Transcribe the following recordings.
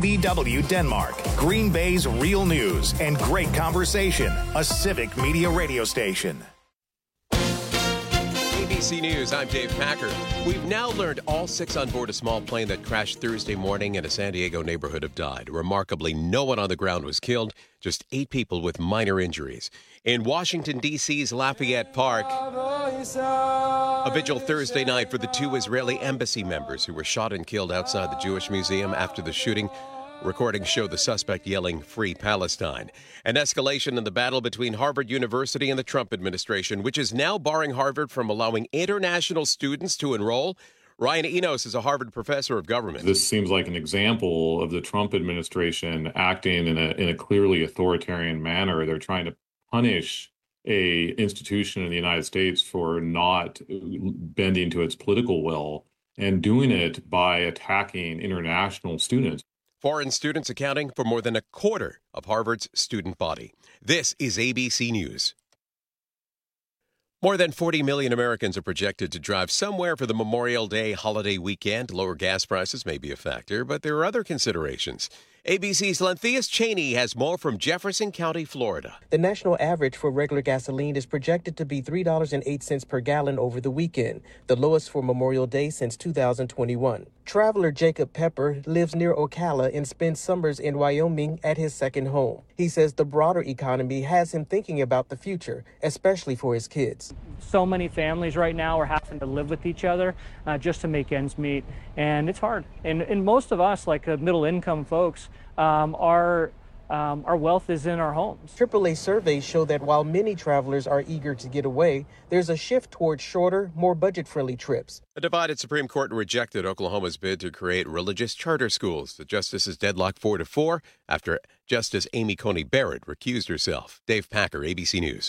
KBW Denmark, Green Bay's real news and great conversation, a Civic Media radio station. ABC News, I'm Dave Packer. We've now learned all 6 on board a small plane that crashed Thursday morning in a San Diego neighborhood have died. Remarkably, no one on the ground was killed, just 8 people with minor injuries. In Washington, D.C.'s Lafayette Park, a vigil Thursday night for the 2 Israeli embassy members who were shot and killed outside the Jewish Museum after the shooting. Recordings show the suspect yelling, "Free Palestine." An escalation in the battle between Harvard University and the Trump administration, which is now barring Harvard from allowing international students to enroll. Ryan Enos is a Harvard professor of government. This seems like an example of the Trump administration acting in a clearly authoritarian manner. They're trying to punish a institution in the United States for not bending to its political will and doing it by attacking international students. Foreign students accounting for more than a quarter of Harvard's student body. This is ABC News. More than 40 million Americans are projected to drive somewhere for the Memorial Day holiday weekend. Lower gas prices may be a factor, but there are other considerations. ABC's Lentheus Cheney has more from Jefferson County, Florida. The national average for regular gasoline is projected to be $3.08 per gallon over the weekend, the lowest for Memorial Day since 2021. Traveler Jacob Pepper lives near Ocala and spends summers in Wyoming at his second home. He says the broader economy has him thinking about the future, especially for his kids. So many families right now are having to live with each other just to make ends meet, and it's hard. And most of us, like middle-income folks, our wealth is in our homes. AAA surveys show that while many travelers are eager to get away, there's a shift towards shorter, more budget-friendly trips. A divided Supreme Court rejected Oklahoma's bid to create religious charter schools. The justices deadlocked 4-4 after Justice Amy Coney Barrett recused herself. Dave Packer, ABC News.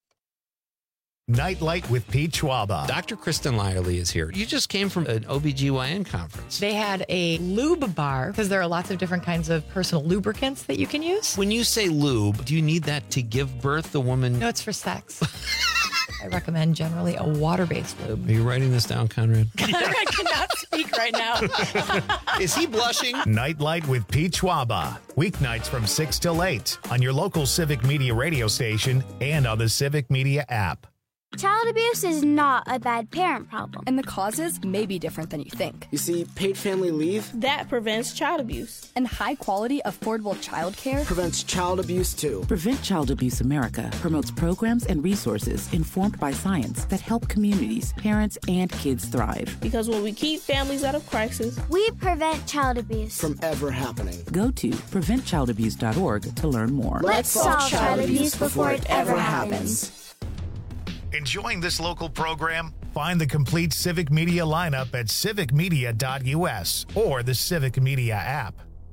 Nightlight with Pete Schwaba. Dr. Kristen Lyerly is here. You just came from an OBGYN conference. They had a lube bar because there are lots of different kinds of personal lubricants that you can use. When you say lube, do you need that to give birth? The woman... No, it's for sex. I recommend generally a water-based lube. Are you writing this down, Conrad? I cannot speak right now. Is he blushing? Nightlight with Pete Schwaba. Weeknights from 6 till 8 on your local Civic Media radio station and on the Civic Media app. Child abuse is not a bad parent problem. And the causes may be different than you think. You see, paid family leave... that prevents child abuse. And high-quality, affordable child care... prevents child abuse, too. Prevent Child Abuse America promotes programs and resources informed by science that help communities, parents, and kids thrive. Because when we keep families out of crisis... we prevent child abuse. From ever happening. Go to preventchildabuse.org to learn more. Let's solve child abuse before it ever happens. Enjoying this local program? Find the complete Civic Media lineup at civicmedia.us or the Civic Media app.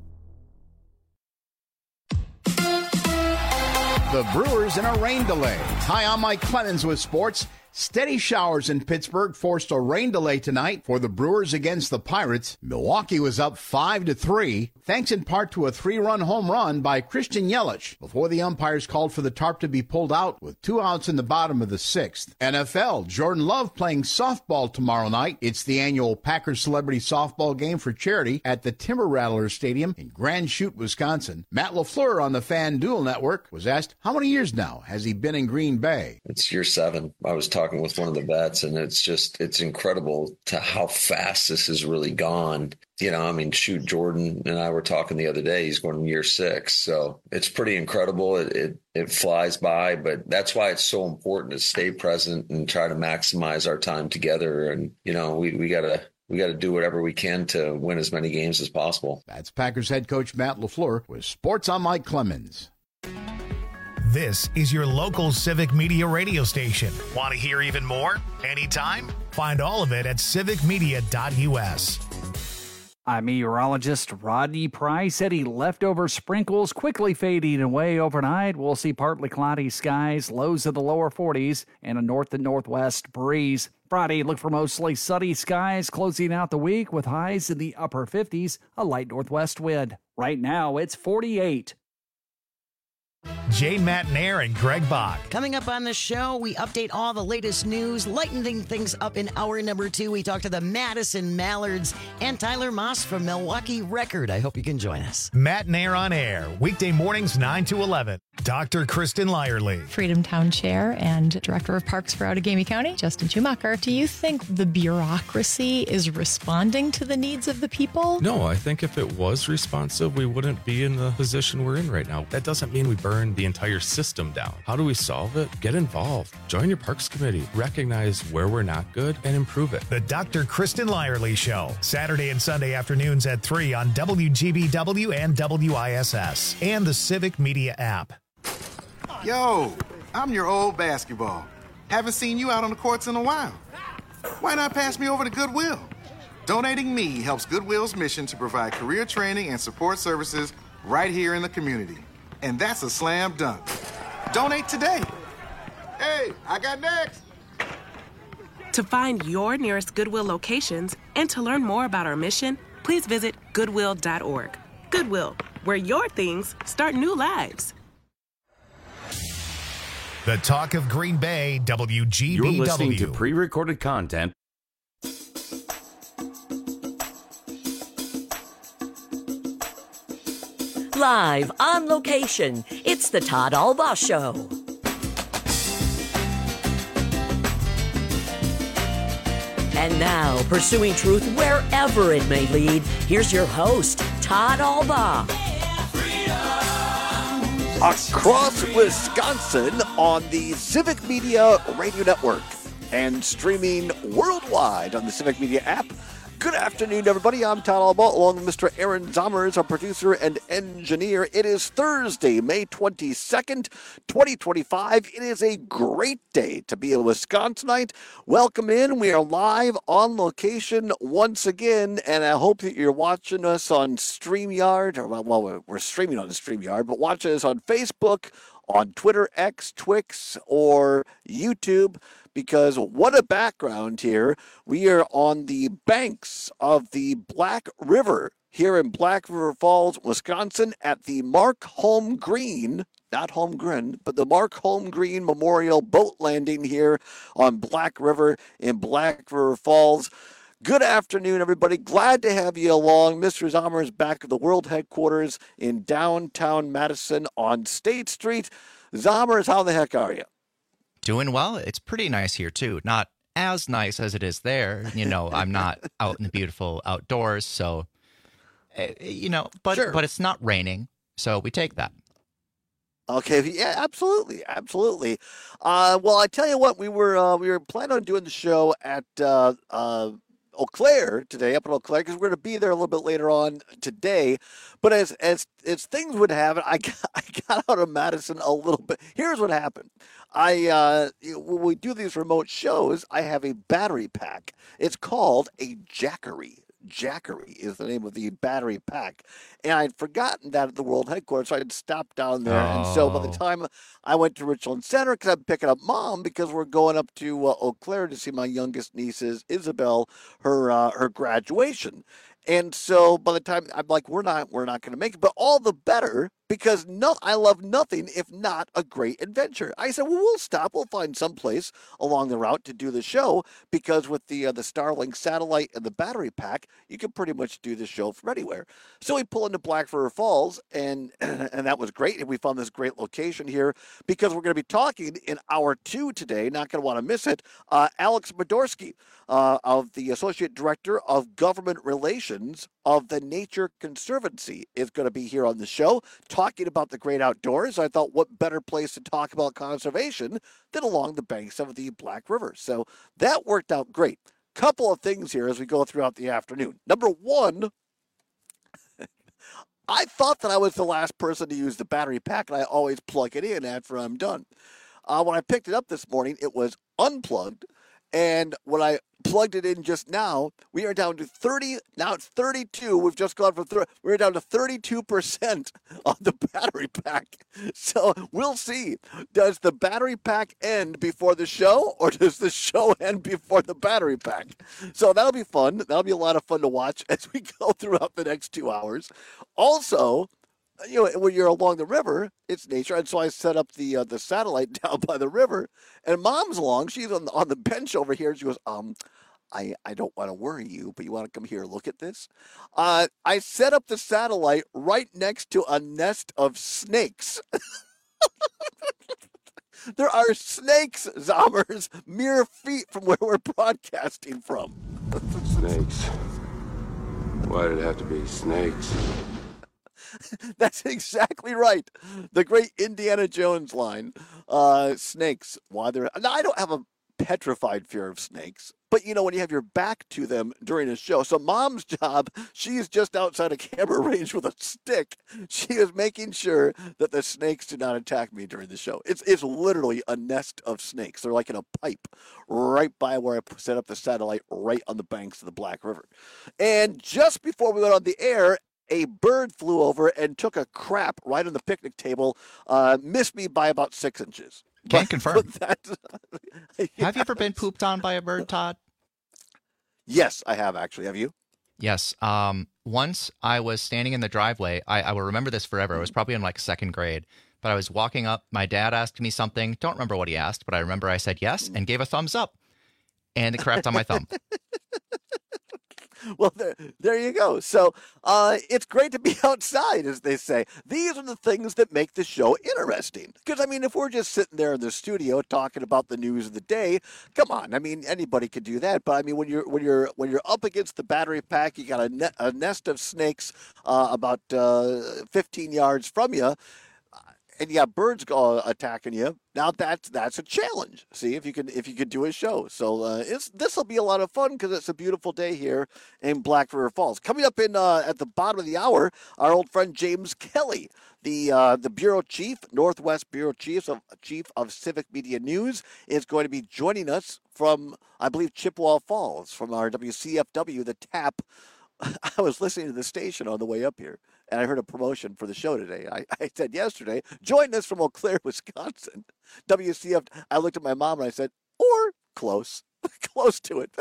The Brewers in a rain delay. Hi, I'm Mike Clemens with sports. Steady showers in Pittsburgh forced a rain delay tonight for the Brewers against the Pirates. Milwaukee was up 5-3, thanks in part to a 3-run home run by Christian Yelich before the umpires called for the tarp to be pulled out with 2 outs in the bottom of the 6th. NFL, Jordan Love playing softball tomorrow night. It's the annual Packers Celebrity Softball game for charity at the Timber Rattlers Stadium in Grand Chute, Wisconsin. Matt LaFleur on the FanDuel Network was asked how many years now has he been in Green Bay? It's year 7. I was talking with one of the vets, and it's incredible to how fast this has really gone. You know, I mean, shoot, Jordan and I were talking the other day, he's going to year 6. So it's pretty incredible. It flies by, but that's why it's so important to stay present and try to maximize our time together. And, you know, we got to do whatever we can to win as many games as possible. That's Packers head coach Matt LaFleur with Sports on Mike Clemens. This is your local Civic Media radio station. Want to hear even more? Anytime? Find all of it at civicmedia.us. I'm meteorologist Rodney Price. Any leftover sprinkles quickly fading away overnight. We'll see partly cloudy skies, lows of the lower 40s, and a north and northwest breeze. Friday, look for mostly sunny skies, closing out the week with highs in the upper 50s, a light northwest wind. Right now, it's 48. Jane Matnair and Greg Bach. Coming up on the show, we update all the latest news, lightening things up in hour number 2. We talk to the Madison Mallards and Tyler Moss from Milwaukee Record. I hope you can join us. Matnair on air, weekday mornings 9 to 11. Dr. Kristen Lyerly. Freedom Town Chair and Director of Parks for Outagamie County, Justin Schumacher. Do you think the bureaucracy is responding to the needs of the people? No, I think if it was responsive, we wouldn't be in the position we're in right now. That doesn't mean we burn the entire system down. How do we solve it? Get involved. Join your Parks Committee. Recognize where we're not good and improve it. The Dr. Kristen Lyerly Show. Saturday and Sunday afternoons at 3 on WGBW and WISS. And the Civic Media app. Yo, I'm your old basketball. Haven't seen you out on the courts in a while. Why not pass me over to Goodwill? Donating me helps Goodwill's mission to provide career training and support services right here in the community. And that's a slam dunk. Donate today. Hey, I got next. To find your nearest Goodwill locations and to learn more about our mission, please visit goodwill.org. Goodwill, where your things start new lives. The Talk of Green Bay, WGBW. You're listening to pre-recorded content. Live on location, it's the Todd Albaugh Show. And now, pursuing truth wherever it may lead, here's your host, Todd Albaugh. Across Wisconsin on the Civic Media Radio Network and streaming worldwide on the Civic Media app. Good afternoon, everybody. I'm Todd Albaugh, along with Mr. Aaron Zommers, our producer and engineer. It is Thursday, May 22nd, 2025. It is a great day to be a Wisconsinite. Welcome in. We are live on location once again, and I hope that you're watching us on StreamYard. Well, we're streaming on StreamYard, but watching us on Facebook, on Twitter, X, Twix, or YouTube. Because what a background here. We are on the banks of the Black River here in Black River Falls, Wisconsin at the Mark Holmgreen, not Holmgren, but the Mark Holmgreen Memorial Boat Landing here on Black River in Black River Falls. Good afternoon, everybody. Glad to have you along. Mr. Zommers is back at the world headquarters in downtown Madison on State Street. Zommers, how the heck are you? Doing well. It's pretty nice here, too. Not as nice as it is there. You know, I'm not out in the beautiful outdoors, so, you know, but it's not raining, so we take that. Okay, yeah, absolutely, absolutely. Well, I tell you what, we were planning on doing the show at Eau Claire today, up in Eau Claire, because we're going to be there a little bit later on today. But as things would have it, I got out of Madison a little bit. Here's what happened. When we do these remote shows, I have a battery pack. It's called a Jackery. Jackery is the name of the battery pack. And I'd forgotten that at the world headquarters, so I'd stopped down there. And so by the time I went to Richland Center, because I'm picking up Mom, because we're going up to Eau Claire to see my youngest niece's, Isabel, her graduation. And so by the time I'm like, we're not going to make it, but all the better, because I love nothing if not a great adventure. I said, well, we'll stop. We'll find some place along the route to do the show, because with the Starlink satellite and the battery pack, you can pretty much do the show from anywhere. So we pull into Black River Falls, and that was great. And we found this great location here, because we're going to be talking in hour 2 today. Not going to want to miss it. Alex Modorsky, of the Associate Director of Government Relations of the Nature Conservancy, is going to be here on the show talking about the great outdoors. I thought, what better place to talk about conservation than along the banks of the Black River? So that worked out great. Couple of things here as we go throughout the afternoon. Number one, I thought that I was the last person to use the battery pack, and I always plug it in after I'm done. When I picked it up this morning, it was unplugged. And when I plugged it in just now, we are down to 30. Now it's 32. We've just gone from 30. We're down to 32% on the battery pack. So we'll see. Does the battery pack end before the show, or does the show end before the battery pack? So that'll be fun. That'll be a lot of fun to watch as we go throughout the next 2 hours. Also, when you're along the river, it's nature. And so I set up the satellite down by the river, and Mom's along. She's on the bench over here. She goes, I don't want to worry you, but you want to come here and look at this? I set up the satellite right next to a nest of snakes. There are snakes, Zommers, mere feet from where we're broadcasting from. Snakes. Why did it have to be snakes? That's exactly right. The great Indiana Jones line. Snakes. Why they're... Now, I don't have a petrified fear of snakes, but when you have your back to them during a show. So Mom's job, she's just outside a camera range with a stick. She is making sure that the snakes do not attack me during the show. It's literally a nest of snakes. They're like in a pipe right by where I set up the satellite, right on the banks of the Black River. And just before we went on the air, a bird flew over and took a crap right on the picnic table, missed me by about 6 inches. Can't confirm. Yeah. Have you ever been pooped on by a bird, Todd? Yes, I have actually. Have you? Yes. Once I was standing in the driveway. I will remember this forever. It was probably in like 2nd grade. But I was walking up. My dad asked me something. Don't remember what he asked, but I remember I said yes and gave a thumbs up. And it crapped on my thumb. Well, there you go. So it's great to be outside, as they say. These are the things that make the show interesting. Because, if we're just sitting there in the studio talking about the news of the day, come on. Anybody could do that. But when you're up against the battery pack, you got a nest of snakes about 15 yards from you, and you got birds attacking you. Now that's a challenge. See if you can do a show. So this will be a lot of fun because it's a beautiful day here in Black River Falls. Coming up in at the bottom of the hour, our old friend James Kelly, the bureau chief, Northwest Bureau Chief of Civic Media News, is going to be joining us from, I believe, Chippewa Falls, from our WCFW, the TAP. I was listening to the station on the way up here, and I heard a promotion for the show today. I said yesterday, join us from Eau Claire, Wisconsin. WCF. I looked at my mom and I said, or close. Close to it.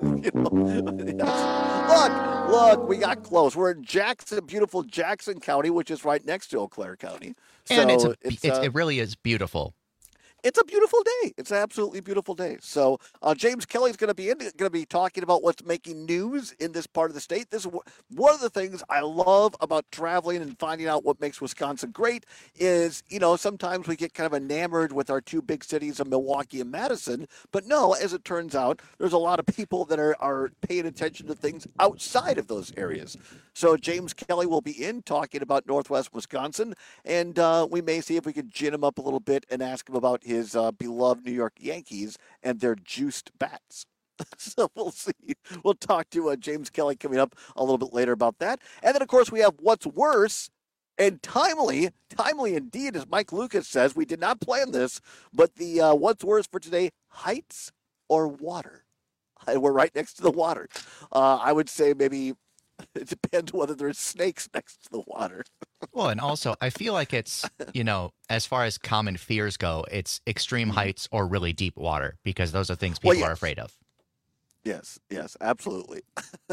Yes. Look, we got close. We're in beautiful Jackson County, which is right next to Eau Claire County. And it really is beautiful. It's a beautiful day. It's an absolutely beautiful day. So James Kelly's going to be talking about what's making news in this part of the state. This is one of the things I love about traveling and finding out what makes Wisconsin great is, sometimes we get kind of enamored with our two big cities of Milwaukee and Madison. But no, as it turns out, there's a lot of people that are paying attention to things outside of those areas. So James Kelly will be in talking about Northwest Wisconsin, and we may see if we could gin him up a little bit and ask him about his beloved New York Yankees and their juiced bats. So we'll see. We'll talk to James Kelly coming up a little bit later about that. And then, of course, we have What's Worse, and timely indeed, as Mike Lucas says. We did not plan this, but the What's Worse for today, heights or water? We're right next to the water. I would say maybe it depends whether there's snakes next to the water. Well, and also, I feel like it's, as far as common fears go, it's extreme heights or really deep water, because those are things people are afraid of. Yes, absolutely.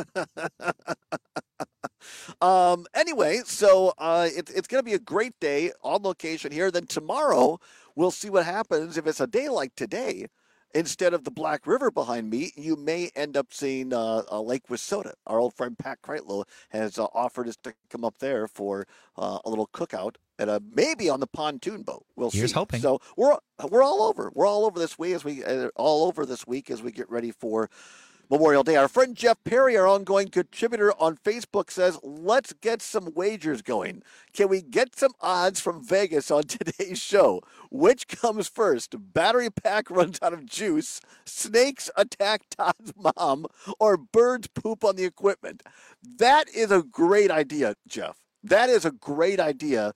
Anyway, so it's going to be a great day on location here. Then tomorrow, we'll see what happens. If it's a day like today, instead of the Black River behind me, you may end up seeing Lake Wissota. Our old friend Pat Kreitlow has offered us to come up there for a little cookout and maybe on the pontoon boat. We'll see. Here's hoping. So we're all over. We're all over this week as we get ready for Memorial Day. Our friend Jeff Perry, our ongoing contributor on Facebook, says, let's get some wagers going. Can we get some odds from Vegas on today's show? Which comes first? Battery pack runs out of juice, snakes attack Todd's mom, or birds poop on the equipment? That is a great idea, Jeff. That is a great idea.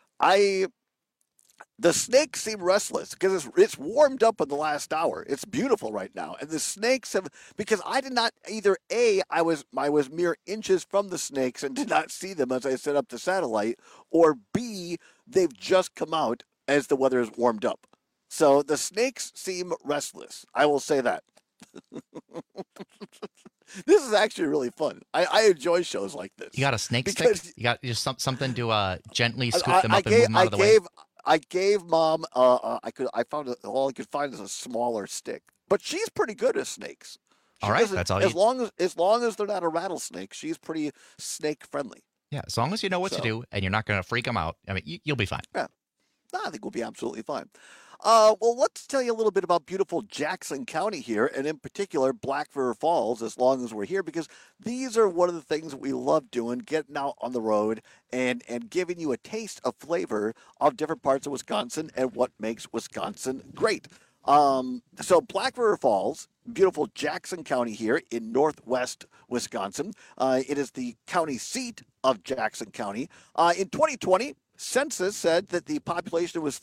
The snakes seem restless because it's warmed up in the last hour. It's beautiful right now. And the snakes because I did not either I was mere inches from the snakes and did not see them as I set up the satellite, or B, they've just come out as the weather has warmed up. So the snakes seem restless. I will say that. This is actually really fun. I enjoy shows like this. You got a snake stick? You got just something to gently scoop them up and move them out of the way? I gave Mom. I found all I could find is a smaller stick, but she's pretty good at snakes. All right, that's all. As long as they're not a rattlesnake, she's pretty snake friendly. Yeah, as long as you know what to do and you're not going to freak them out. I mean, you'll be fine. Yeah, I think we'll be absolutely fine. Well, let's tell you a little bit about beautiful Jackson County here, and in particular Black River Falls, as long as we're here, because these are one of the things that we love doing, getting out on the road and giving you a taste of flavor of different parts of Wisconsin and what makes Wisconsin great. So Black River Falls, beautiful Jackson County here in northwest Wisconsin. It is the county seat of Jackson County. In 2020, census said that the population was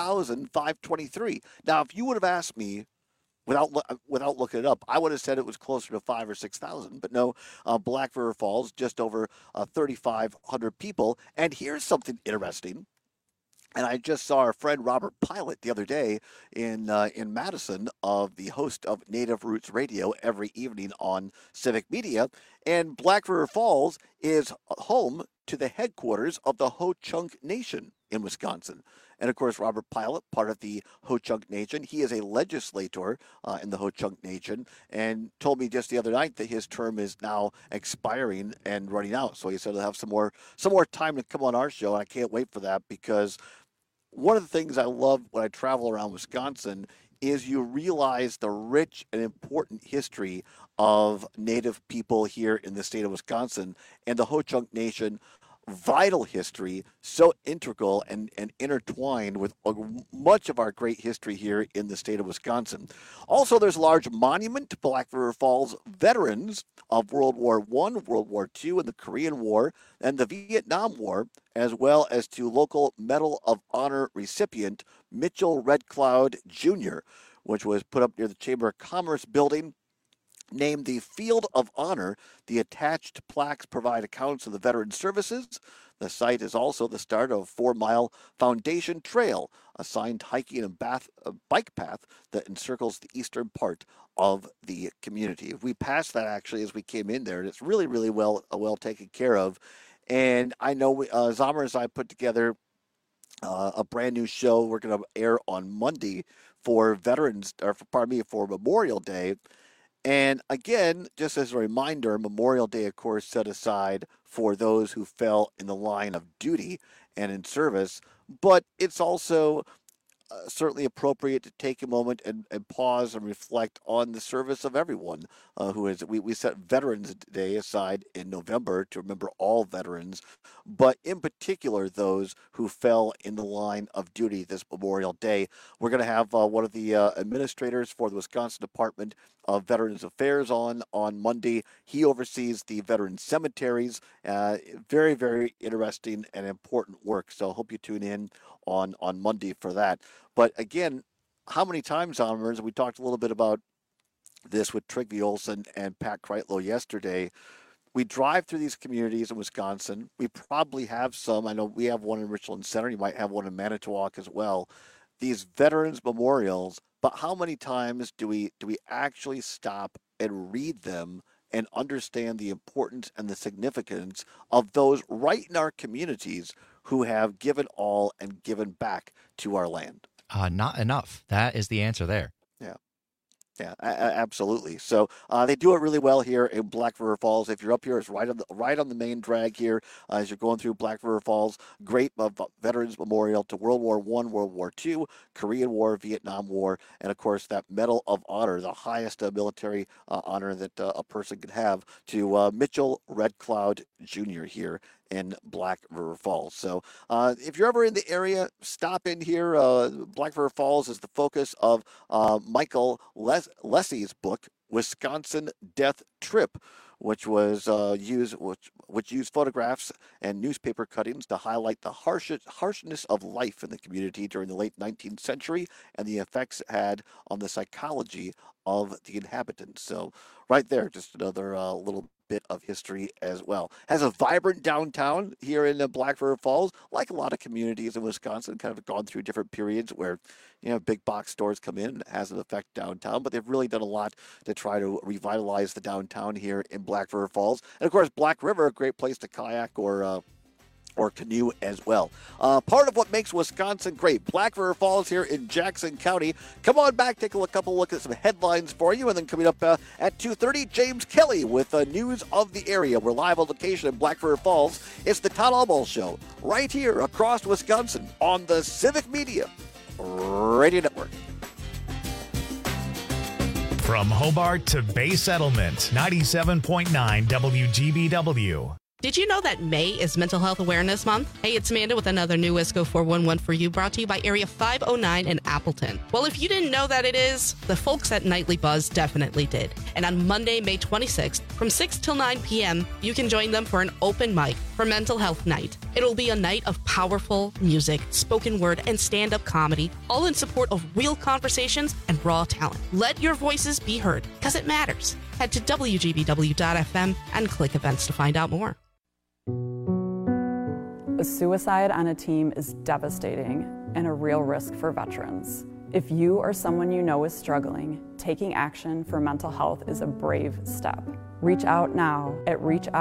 3,523. Now, if you would have asked me without looking it up, I would have said it was closer to 5,000 or 6,000. But no, Black River Falls, just over 3,500 people. And here's something interesting. And I just saw our friend Robert Pilot the other day in Madison, of the host of Native Roots Radio every evening on Civic Media. And Black River Falls is home to the headquarters of the Ho-Chunk Nation in Wisconsin. And of course, Robert Pilot, part of the Ho-Chunk Nation, he is a legislator in the Ho-Chunk Nation, and told me just the other night that his term is now expiring and running out. So he said he'll have some more time to come on our show, and I can't wait for that, because one of the things I love when I travel around Wisconsin is you realize the rich and important history of Native people here in the state of Wisconsin, and the Ho-Chunk Nation, vital history, so integral and intertwined with much of our great history here in the state of Wisconsin. Also, there's a large monument to Black River Falls veterans of World War I, World War II, and the Korean War, and the Vietnam War, as well as to local Medal of Honor recipient Mitchell Red Cloud Jr., which was put up near the Chamber of Commerce building. Named the Field of Honor, the attached plaques provide accounts of the veteran services. The site is also the start of a 4-mile foundation trail, a signed hiking and bike path that encircles the eastern part of the community. We passed that actually as we came in there, and it's really, really well taken care of. And I know Zomer and I put together a brand new show we're going to air on Monday for for Memorial Day. And again, just as a reminder, Memorial Day, of course, set aside for those who fell in the line of duty and in service, but it's also certainly appropriate to take a moment and pause and reflect on the service of everyone who is. We set Veterans Day aside in November to remember all veterans, but in particular those who fell in the line of duty this Memorial Day. We're going to have one of the administrators for the Wisconsin Department of Veterans Affairs on Monday. He oversees the veteran cemeteries. Very, very interesting and important work. So I hope you tune in on Monday for that. But again, how many times, Honors, we talked a little bit about this with Trygve Olsen and Pat Kreitlow yesterday. We drive through these communities in Wisconsin. We probably have some. I know we have one in Richland Center. You might have one in Manitowoc as well. These veterans memorials. But how many times do we actually stop and read them and understand the importance and the significance of those right in our communities who have given all and given back to our land? Not enough. That is the answer there. Yeah, absolutely. So they do it really well here in Black River Falls. If you're up here, it's right on the main drag here as you're going through Black River Falls. Great Veterans Memorial to World War I, World War II, Korean War, Vietnam War, and of course that Medal of Honor, the highest military honor that a person could have, to Mitchell Red Cloud Jr. here in Black River Falls. So if you're ever in the area, stop in here. Black River Falls is the focus of Michael Lessie's book, Wisconsin Death Trip, which was which used photographs and newspaper cuttings to highlight the harshness of life in the community during the late 19th century and the effects it had on the psychology of the inhabitants. So right there, just another little bit of history as well. Has a vibrant downtown here in Black River Falls, like a lot of communities in Wisconsin, kind of gone through different periods where, big box stores come in. It has an effect downtown, but they've really done a lot to try to revitalize the downtown here in Black River Falls. And of course, Black River, a great place to kayak or canoe as well. Part of what makes Wisconsin great. Black River Falls here in Jackson County. Come on back, take a couple look at some headlines for you, and then coming up at 2:30, James Kelly with news of the area. We're live on location in Black River Falls. It's the Todd Albaugh Show right here across Wisconsin on the Civic Media Radio Network. From Hobart to Bay Settlement, 97.9 WGBW. Did you know that May is Mental Health Awareness Month? Hey, it's Amanda with another new WISCO 411 for you, brought to you by Area 509 in Appleton. Well, if you didn't know that it is, the folks at Nightly Buzz definitely did. And on Monday, May 26th, from 6 till 9 p.m., you can join them for an open mic for Mental Health Night. It'll be a night of powerful music, spoken word, and stand-up comedy, all in support of real conversations and raw talent. Let your voices be heard, because it matters. Head to WGBW.FM and click events to find out more. A suicide on a team is devastating and a real risk for veterans. If you or someone you know is struggling, taking action for mental health is a brave step. Reach out now at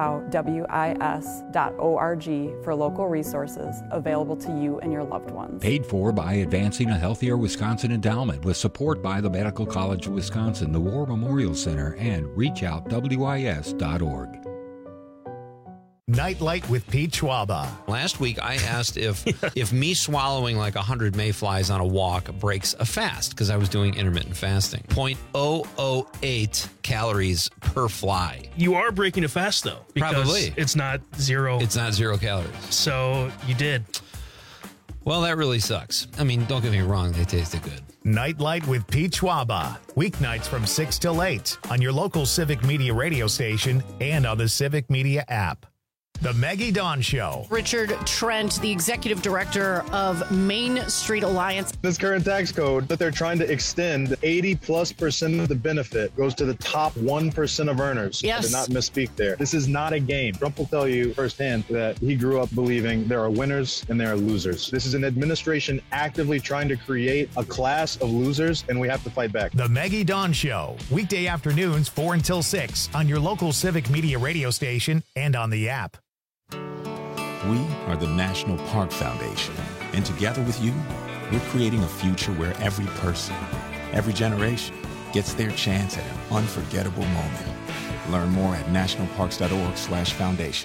reachoutwis.org for local resources available to you and your loved ones. Paid for by Advancing a Healthier Wisconsin Endowment with support by the Medical College of Wisconsin, the War Memorial Center, and reachoutwis.org. Nightlight with Pete Schwaba. Last week, I asked if me swallowing like 100 mayflies on a walk breaks a fast, because I was doing intermittent fasting. 0.008 calories per fly. You are breaking a fast, though. Because Probably. It's not zero. It's not 0 calories. So you did. Well, that really sucks. I mean, don't get me wrong. They tasted good. Nightlight with Pete Schwaba. Weeknights from 6 till 8 on your local Civic Media radio station and on the Civic Media app. The Maggie Dawn Show. Richard Trent, the executive director of Main Street Alliance. This current tax code that they're trying to extend, 80+% of the benefit goes to the top 1% of earners. Yes. I did not misspeak there. This is not a game. Trump will tell you firsthand that he grew up believing there are winners and there are losers. This is an administration actively trying to create a class of losers, and we have to fight back. The Maggie Dawn Show. Weekday afternoons 4 until 6 on your local Civic Media radio station and on the app. We are the National Park Foundation, and together with you, we're creating a future where every person, every generation gets their chance at an unforgettable moment. Learn more at nationalparks.org/foundation.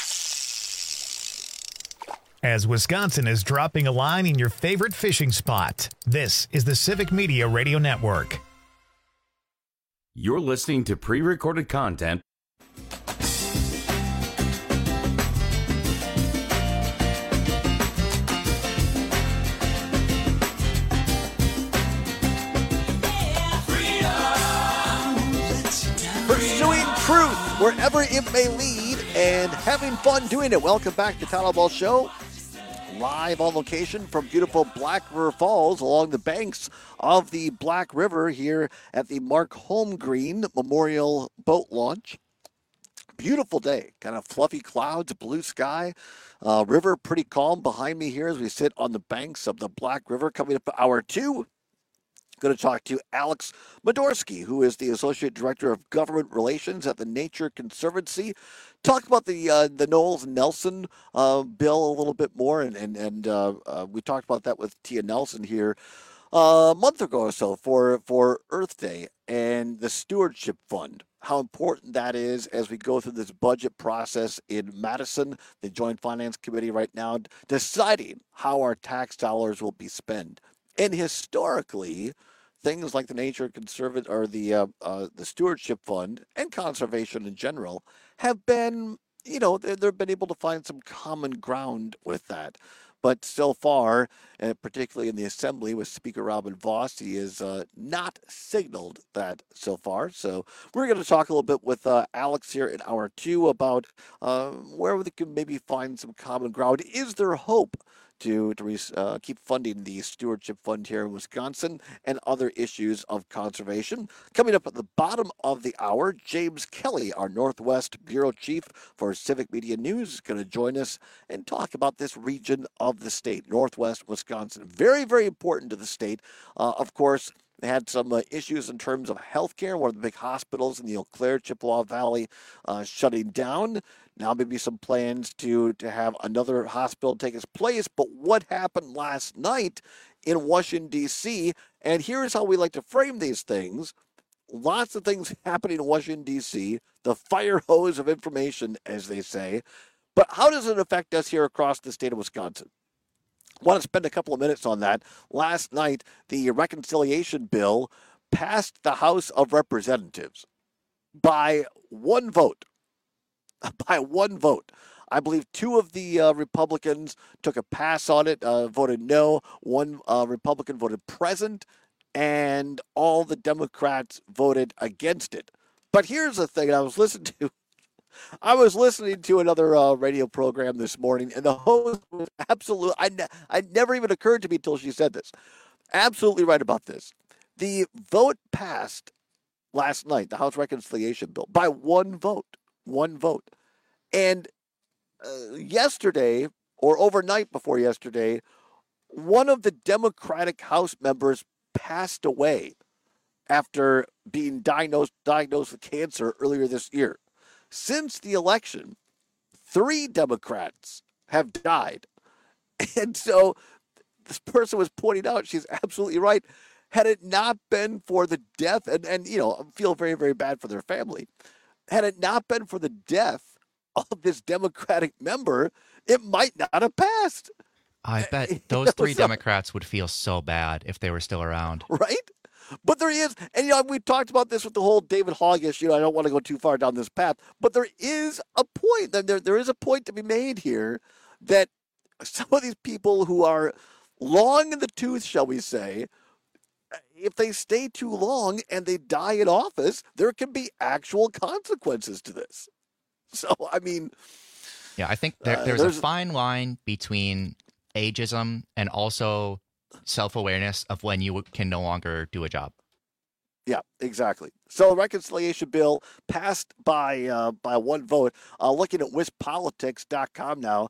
As Wisconsin is dropping a line in your favorite fishing spot, this is the Civic Media Radio Network. You're listening to pre-recorded content. Pursuing truth wherever it may lead and having fun doing it. Welcome back to Todd Albaugh Show. Live on location from beautiful Black River Falls along the banks of the Black River here at the Mark Holmgreen Memorial Boat Launch. Beautiful day, kind of fluffy clouds, blue sky, river pretty calm behind me here as we sit on the banks of the Black River. Coming up hour 2. Going to talk to Alex Modorsky, who is the Associate Director of Government Relations at the Nature Conservancy. Talk about the Knowles Nelson bill a little bit more, and we talked about that with Tia Nelson here a month ago or so for Earth Day and the Stewardship Fund. How important that is as we go through this budget process in Madison, the Joint Finance Committee right now, deciding how our tax dollars will be spent. And historically, things like the Nature Conservancy or the Stewardship Fund and conservation in general have been, they've been able to find some common ground with that. But so far, and particularly in the Assembly with Speaker Robin Vos. He has not signaled that so far. So we're going to talk a little bit with Alex here in hour 2 about where we can maybe find some common ground. Is there hope to keep funding the stewardship fund here in Wisconsin and other issues of conservation? Coming up at the bottom of the hour, James Kelly, our Northwest Bureau Chief for Civic Media News, is going to join us and talk about this region of the state, Northwest Wisconsin. Very, very important to the state. Of course, they had some issues in terms of healthcare. One of the big hospitals in the Eau Claire, Chippewa Valley shutting down. Now maybe some plans to have another hospital take its place. But what happened last night in Washington, D.C., and here's how we like to frame these things. Lots of things happening in Washington, D.C., the fire hose of information, as they say. But how does it affect us here across the state of Wisconsin? I want to spend a couple of minutes on that. Last night, the reconciliation bill passed the House of Representatives by one vote. By one vote. I believe 2 of the Republicans took a pass on it, voted no. 1 Republican voted present, and all the Democrats voted against it. But here's the thing I was listening to another radio program this morning, and the host was absolutely, I never even occurred to me until she said this. Absolutely right about this. The vote passed last night, the House Reconciliation Bill, by one vote. One vote. And yesterday, or overnight before yesterday, one of the Democratic House members passed away after being diagnosed with cancer earlier this year. Since the election, 3 Democrats have died. And so this person was pointing out, she's absolutely right, had it not been for the death, and I feel very, very bad for their family, had it not been for the death of this Democratic member, it might not have passed. I bet those 3 Democrats would feel so bad if they were still around. Right? But there is, and we talked about this with the whole David Hogg issue. I don't want to go too far down this path, but there is a point. There is a point to be made here that some of these people who are long in the tooth, shall we say, if they stay too long and they die in office, there can be actual consequences to this. So, I mean, yeah, I think there's a fine line between ageism and also self-awareness of when you can no longer do a job. Yeah, exactly. So the reconciliation bill passed by one vote. Looking at WisPolitics.com now,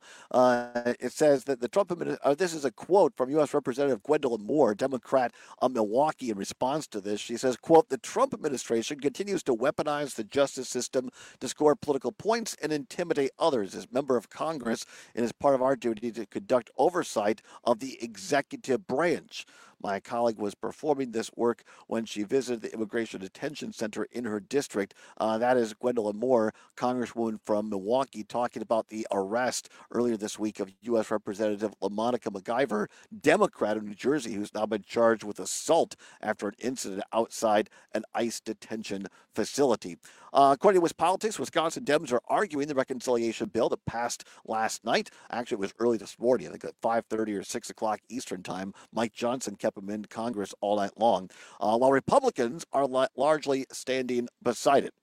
it says that the Trump administration, this is a quote from U.S. Representative Gwendolyn Moore, Democrat of Milwaukee, in response to this. She says, quote, "The Trump administration continues to weaponize the justice system to score political points and intimidate others. As member of Congress, it is part of our duty to conduct oversight of the executive branch. My colleague was performing this work when she visited the Immigration Detention Center in her district." That is Gwendolyn Moore, Congresswoman from Milwaukee, talking about the arrest earlier this week of U.S. Representative LaMonica McIver, Democrat of New Jersey, who's now been charged with assault after an incident outside an ICE detention facility. According to WisPolitics, Wisconsin Dems are arguing the reconciliation bill that passed last night. Actually, it was early this morning, I think at 5:30 or 6 o'clock Eastern time. Mike Johnson kept him in Congress all night long, while Republicans are largely standing beside it.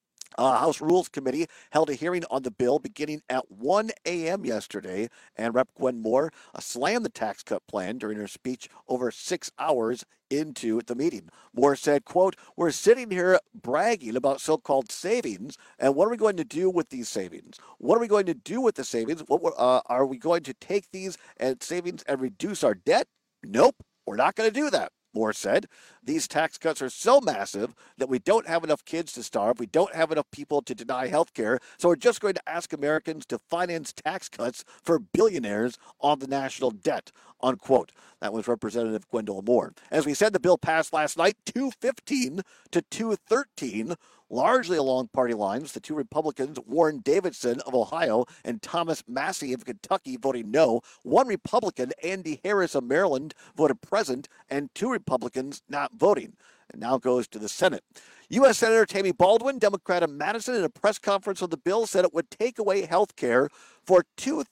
House Rules Committee held a hearing on the bill beginning at 1 a.m. yesterday, and Rep. Gwen Moore slammed the tax cut plan during her speech over 6 hours into the meeting. Moore said, quote, "We're sitting here bragging about so-called savings, and what are we going to do with these savings? What are we going to do with the savings? Are we going to take these savings and reduce our debt? Nope, we're not going to do that." Moore said, "These tax cuts are so massive that we don't have enough kids to starve. We don't have enough people to deny health care. So we're just going to ask Americans to finance tax cuts for billionaires on the national debt," unquote. That was Representative Gwendolyn Moore. As we said, the bill passed last night, 215 to 213, largely along party lines. The 2 Republicans, Warren Davidson of Ohio and Thomas Massie of Kentucky, voting no. 1 Republican, Andy Harris of Maryland, voted present, and 2 Republicans not voting. and now goes to the Senate. U.S. Senator Tammy Baldwin, Democrat of Madison, in a press conference on the bill said it would take away health care for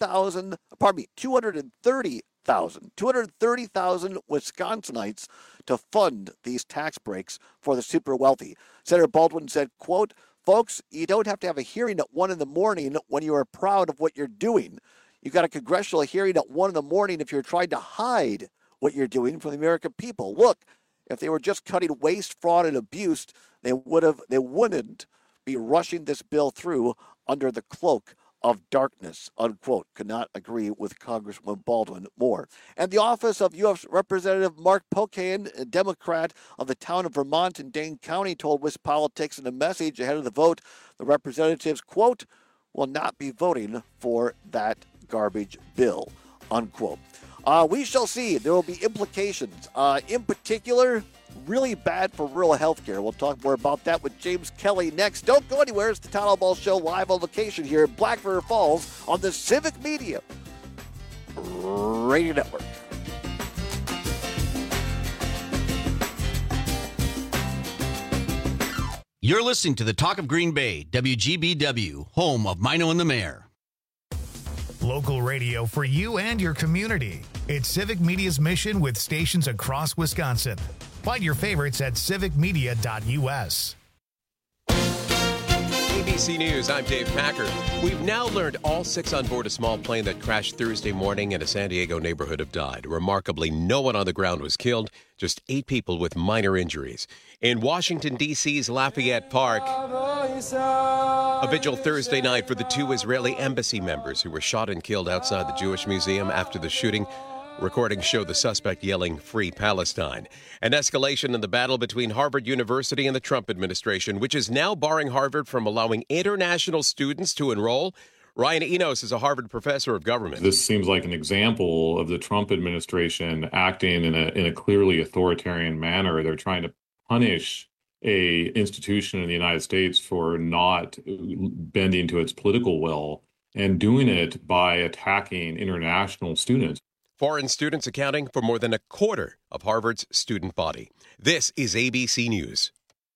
230,000 Wisconsinites to fund these tax breaks for the super wealthy. Senator Baldwin said, quote, "Folks, you don't have to have a hearing at 1 a.m. when you are proud of what you're doing. You got a congressional hearing at 1 a.m. if you're trying to hide what you're doing from the American people. Look, if they were just cutting waste, fraud, and abuse, they wouldn't be rushing this bill through under the cloak of darkness," unquote. Could not agree with Congresswoman Baldwin more. And the office of U.S. Representative Mark Pocan, a Democrat of the town of Vermont in Dane County, told WisPolitics in a message ahead of the vote, the representatives, quote, "will not be voting for that garbage bill," unquote. We shall see. There will be implications. In particular, really bad for rural health care. We'll talk more about that with James Kelly next. Don't go anywhere. It's the Todd Albaugh Show live on location here in Black River Falls on the Civic Media Radio Network. You're listening to the Talk of Green Bay, WGBW, home of Mino and the Mayor. Local radio for you and your community. It's Civic Media's mission with stations across Wisconsin. Find your favorites at civicmedia.us. ABC News, I'm Dave Packer. We've now learned all 6 on board a small plane that crashed Thursday morning in a San Diego neighborhood have died. Remarkably, no one on the ground was killed, just 8 people with minor injuries. In Washington, D.C.'s Lafayette Park, a vigil Thursday night for the 2 Israeli embassy members who were shot and killed outside the Jewish Museum after the shooting. Recordings show the suspect yelling, "Free Palestine." An escalation in the battle between Harvard University and the Trump administration, which is now barring Harvard from allowing international students to enroll. Ryan Enos is a Harvard professor of government. This seems like an example of the Trump administration acting in a clearly authoritarian manner. They're trying to punish a institution in the United States for not bending to its political will and doing it by attacking international students. Foreign students accounting for more than a quarter of Harvard's student body. This is ABC News.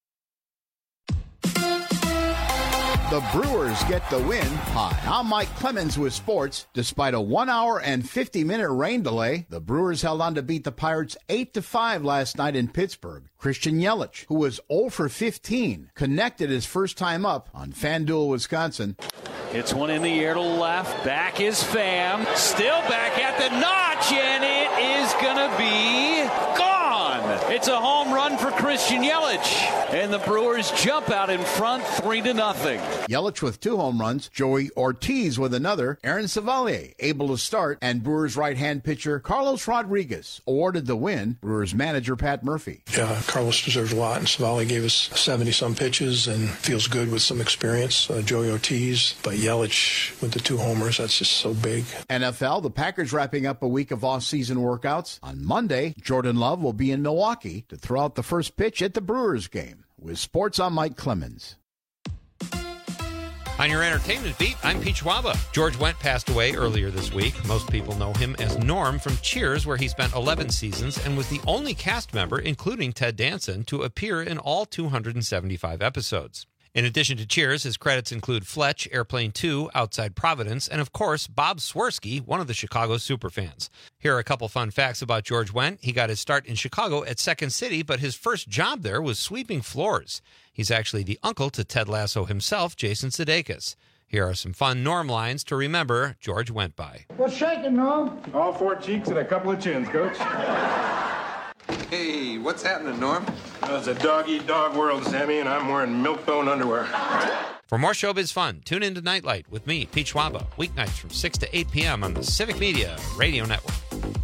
The Brewers get the win. Hi, I'm Mike Clemens with sports. Despite a 1 hour and 50-minute rain delay, the Brewers held on to beat the Pirates 8-5 last night in Pittsburgh. Christian Yelich, who was 0 for 15, connected his first time up on FanDuel, Wisconsin. Hits one in the air to left. Back is Pham. Still back at the notch, and it is going to be gone. It's a home run for Christian Yelich, and the Brewers jump out in front 3-0. Yelich with 2 home runs, Joey Ortiz with another, Aaron Savalier able to start, and Brewers right-hand pitcher Carlos Rodriguez awarded the win. Brewers manager Pat Murphy. Yeah, Carlos deserves a lot, and Savalier gave us 70-some pitches and feels good with some experience. Joey Ortiz, but Yelich with the 2 homers, that's just so big. NFL, the Packers wrapping up a week of off-season workouts. On Monday, Jordan Love will be in Milwaukee to throw out the first pitch at the Brewers game. With sports, I'm Mike Clemens. On your entertainment beat, I'm Pete Schwaba. George Wendt passed away earlier this week. Most people know him as Norm from Cheers, where he spent 11 seasons and was the only cast member, including Ted Danson, to appear in all 275 episodes. In addition to Cheers, his credits include Fletch, Airplane 2, Outside Providence, and of course, Bob Swirsky, one of the Chicago superfans. Here are a couple fun facts about George Wendt. He got his start in Chicago at Second City, but his first job there was sweeping floors. He's actually the uncle to Ted Lasso himself, Jason Sudeikis. Here are some fun Norm lines to remember George Wendt by. What's shaking, Norm? All 4 cheeks and a couple of chins, Coach. Hey, what's happening, Norm? It's a dog-eat-dog world, Sammy, and I'm wearing milk-bone underwear. For more showbiz fun, tune into Nightlight with me, Pete Schwaba, weeknights from 6 to 8 p.m. on the Civic Media Radio Network.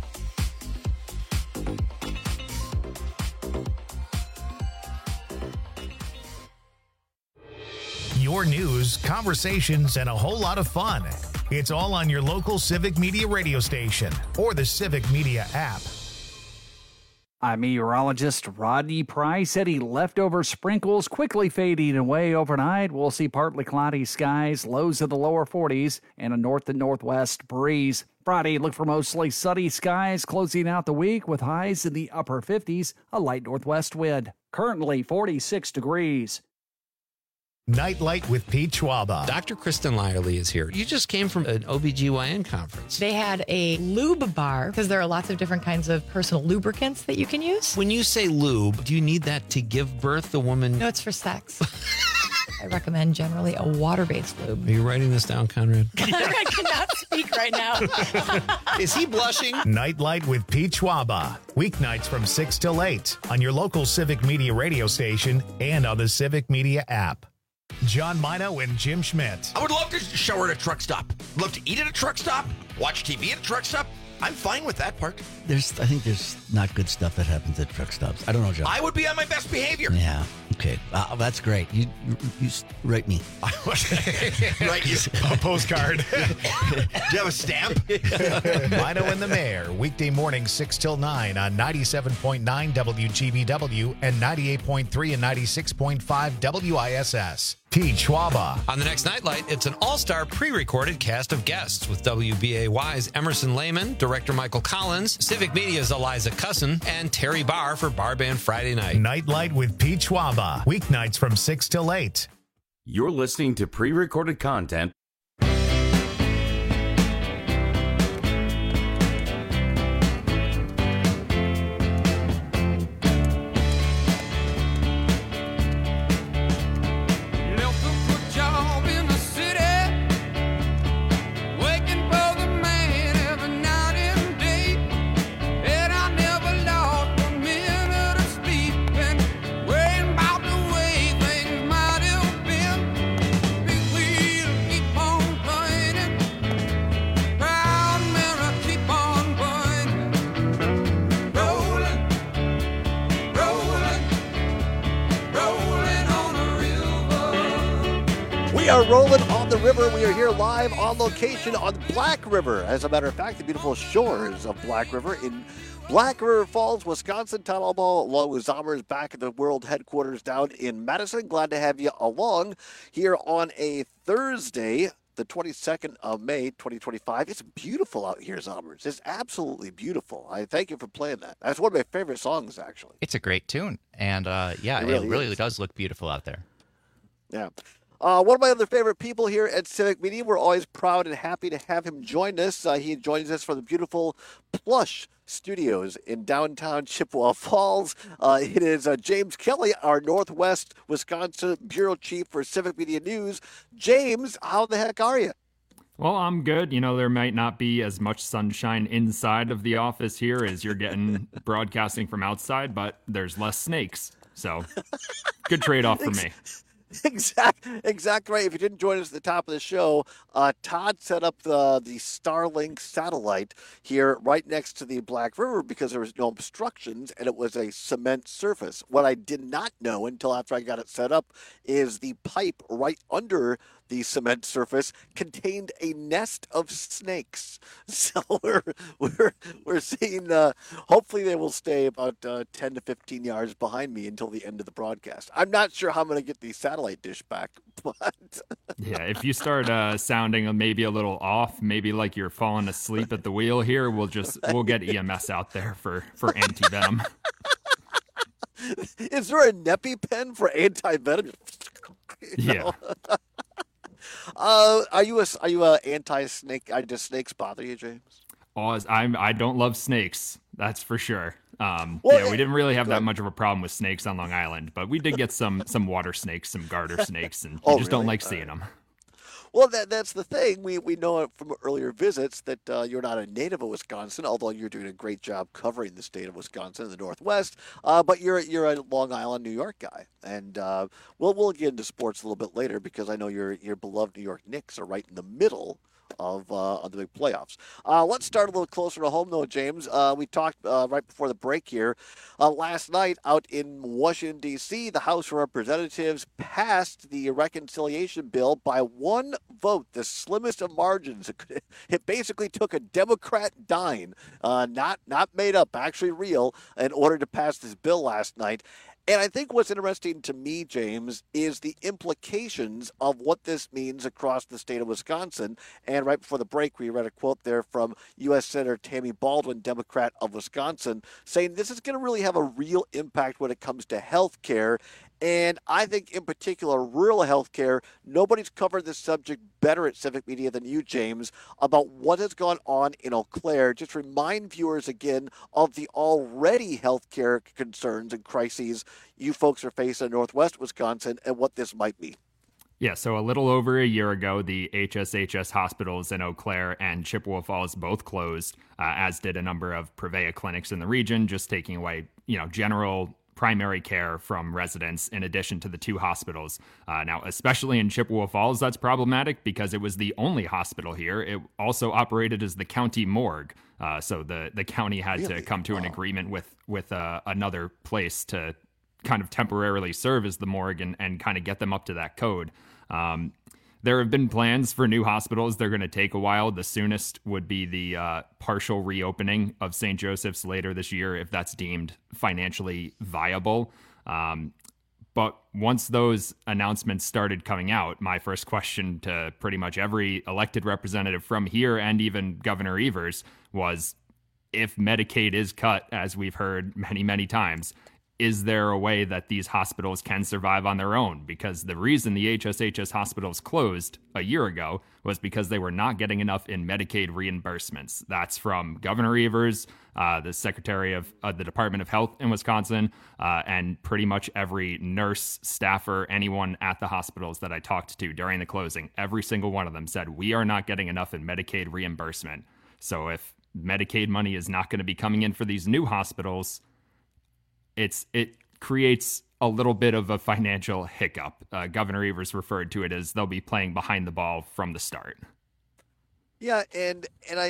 Your news, conversations, and a whole lot of fun. It's all on your local Civic Media radio station or the Civic Media app. I'm meteorologist Rodney Price. Any leftover sprinkles quickly fading away overnight. We'll see partly cloudy skies, lows in the lower 40s, and a north and northwest breeze. Friday, look for mostly sunny skies, closing out the week with highs in the upper 50s, a light northwest wind. Currently 46 degrees. Nightlight with Pete Schwaba. Dr. Kristen Lyerly is here. You just came from an OBGYN conference. They had a lube bar because there are lots of different kinds of personal lubricants that you can use. When you say lube, do you need that to give birth the woman? No, it's for sex. I recommend generally a water-based lube. Are you writing this down, Conrad? I cannot speak right now. Is he blushing? Nightlight with Pete Schwaba. Weeknights from 6 till 8 on your local Civic Media radio station and on the Civic Media app. John Mino and Jim Schmidt. I would love to shower at a truck stop. Love to eat at a truck stop. Watch TV at a truck stop. I'm fine with that part. I think there's not good stuff that happens at truck stops. I don't know, John. I would be on my best behavior. Yeah. Okay. That's great. You write me. Write you a postcard. Do you have a stamp? Mino and the Mayor, weekday morning 6 till 9 on 97.9 WGBW and 98.3 and 96.5 WISS. Pete Schwaba. On the next Nightlight, it's an all-star pre-recorded cast of guests with WBAY's Emerson Lehman, director Michael Collins, Civic Media's Eliza Cussin, and Terry Barr for Bar Band Friday Night. Nightlight with Pete Schwaba. Weeknights from 6 till 8. You're listening to pre-recorded content. We are rolling on the river. We are here live on location on Black River. As a matter of fact, the beautiful shores of Black River in Black River Falls, Wisconsin. Todd Albaugh, along with Zommers, back at the world headquarters down in Madison. Glad to have you along here on a Thursday, the 22nd of May, 2025. It's beautiful out here, Zommers. It's absolutely beautiful. I thank you for playing that. That's one of my favorite songs, actually. It's a great tune. And, it really does look beautiful out there. Yeah. One of my other favorite people here at Civic Media. We're always proud and happy to have him join us. He joins us from the beautiful Plush Studios in downtown Chippewa Falls. It is James Kelly, our Northwest Wisconsin Bureau Chief for Civic Media News. James, how the heck are you? Well, I'm good. You know, there might not be as much sunshine inside of the office here as you're getting broadcasting from outside, but there's less snakes. So, good trade-off for me. Exactly right. If you didn't join us at the top of the show, Todd set up the Starlink satellite here right next to the Black River because there was no obstructions and it was a cement surface. What I did not know until after I got it set up is the pipe right under the cement surface contained a nest of snakes. So we're seeing, hopefully they will stay about 10 to 15 yards behind me until the end of the broadcast. I'm not sure how I'm going to get the satellite dish back, but... Yeah, if you start sounding maybe a little off, maybe like you're falling asleep at the wheel here, we'll get EMS out there for anti-venom. Is there a NEPI-pen for anti-venom? Yeah. Are you a anti-snake? Does snakes bother you, James? I don't love snakes. That's for sure. We didn't really have that much of a problem with snakes on Long Island, but we did get some water snakes, some garter snakes, and you just don't like seeing them. Well, that's the thing. We know from earlier visits that you're not a native of Wisconsin, although you're doing a great job covering the state of Wisconsin in the Northwest. But you're a Long Island, New York guy, and we'll get into sports a little bit later because I know your beloved New York Knicks are right in the middle of the big playoffs. Let's start a little closer to home, though, James. We talked right before the break here. Last night out in Washington, D.C., the House of Representatives passed the reconciliation bill by one vote, the slimmest of margins. It basically took a Democrat dime, not made up, actually real, in order to pass this bill last night. And I think what's interesting to me, James, is the implications of what this means across the state of Wisconsin. And right before the break, we read a quote there from U.S. Senator Tammy Baldwin, Democrat of Wisconsin, saying this is going to really have a real impact when it comes to health care. And I think in particular, rural health care, nobody's covered this subject better at Civic Media than you, James, about what has gone on in Eau Claire. Just remind viewers again of the already health care concerns and crises you folks are facing in Northwest Wisconsin and what this might be. Yeah, so a little over a year ago, the HSHS hospitals in Eau Claire and Chippewa Falls both closed, as did a number of Prevea clinics in the region, just taking away, general primary care from residents in addition to the two hospitals. Now, especially in Chippewa Falls, that's problematic because it was the only hospital here. It also operated as the county morgue. So the county had to come to an agreement with another place to kind of temporarily serve as the morgue and kind of get them up to that code. There have been plans for new hospitals. They're going to take a while. The soonest would be the partial reopening of St. Joseph's later this year, if that's deemed financially viable. But once those announcements started coming out, my first question to pretty much every elected representative from here and even Governor Evers was, if Medicaid is cut, as we've heard many, many times, is there a way that these hospitals can survive on their own? Because the reason the HSHS hospitals closed a year ago was because they were not getting enough in Medicaid reimbursements. That's from Governor Evers, the Secretary of the Department of Health in Wisconsin, and pretty much every nurse, staffer, anyone at the hospitals that I talked to during the closing. Every single one of them said, we are not getting enough in Medicaid reimbursement. So if Medicaid money is not going to be coming in for these new hospitals, it creates a little bit of a financial hiccup. Governor Evers referred to it as they'll be playing behind the ball from the start. Yeah, and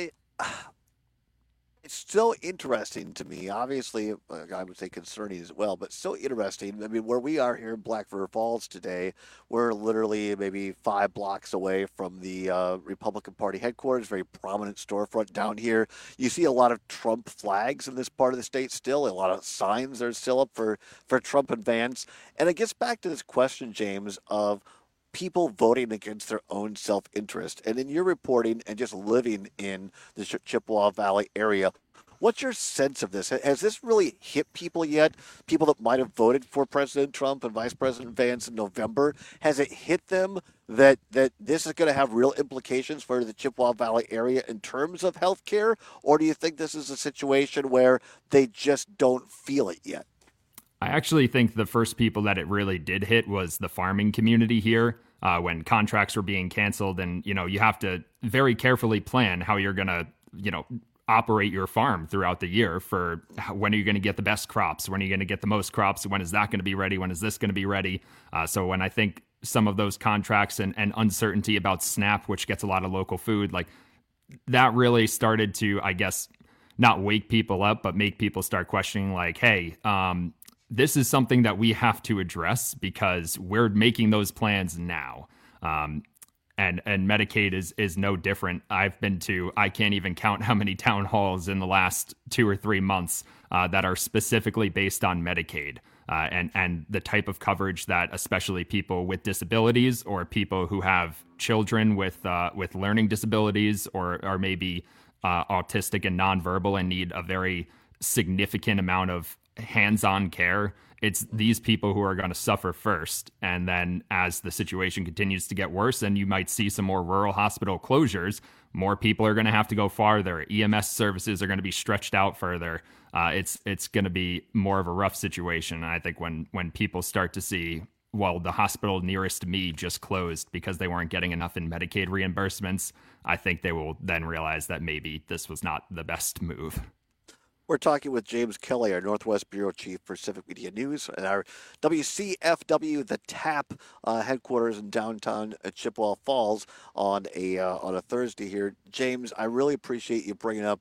it's so interesting to me. Obviously, I would say concerning as well, but so interesting. I mean, where we are here in Black River Falls today, we're literally maybe 5 blocks away from the Republican Party headquarters, very prominent storefront down here. You see a lot of Trump flags in this part of the state still, a lot of signs that are still up for Trump and Vance. And it gets back to this question, James, of people voting against their own self-interest. And in your reporting and just living in the Chippewa Valley area, what's your sense of this? Has this really hit people yet? People that might have voted for President Trump and Vice President Vance in November, has it hit them that this is going to have real implications for the Chippewa Valley area in terms of health care? Or do you think this is a situation where they just don't feel it yet? I actually think the first people that it really did hit was the farming community here, when contracts were being canceled. And, you have to very carefully plan how you're going to, operate your farm throughout the year for when are you going to get the best crops? When are you going to get the most crops? When is that going to be ready? When is this going to be ready? So when I think some of those contracts and uncertainty about SNAP, which gets a lot of local food, like that really started to, I guess, not wake people up, but make people start questioning like, hey, this is something that we have to address because we're making those plans now. And Medicaid is no different. I've been to, I can't even count how many town halls in the last 2 or 3 months that are specifically based on Medicaid and the type of coverage that especially people with disabilities or people who have children with learning disabilities or maybe autistic and nonverbal and need a very significant amount of hands-on care. It's these people who are going to suffer first. And then as the situation continues to get worse and you might see some more rural hospital closures, more people are going to have to go farther. EMS services are going to be stretched out further. It's going to be more of a rough situation. And I think when people start to see, well, the hospital nearest me just closed because they weren't getting enough in Medicaid reimbursements, I think they will then realize that maybe this was not the best move. We're talking with James Kelly, our Northwest Bureau Chief for Civic Media News, and our WCFW The Tap headquarters in downtown Chippewa Falls on a Thursday here. James, I really appreciate you bringing up,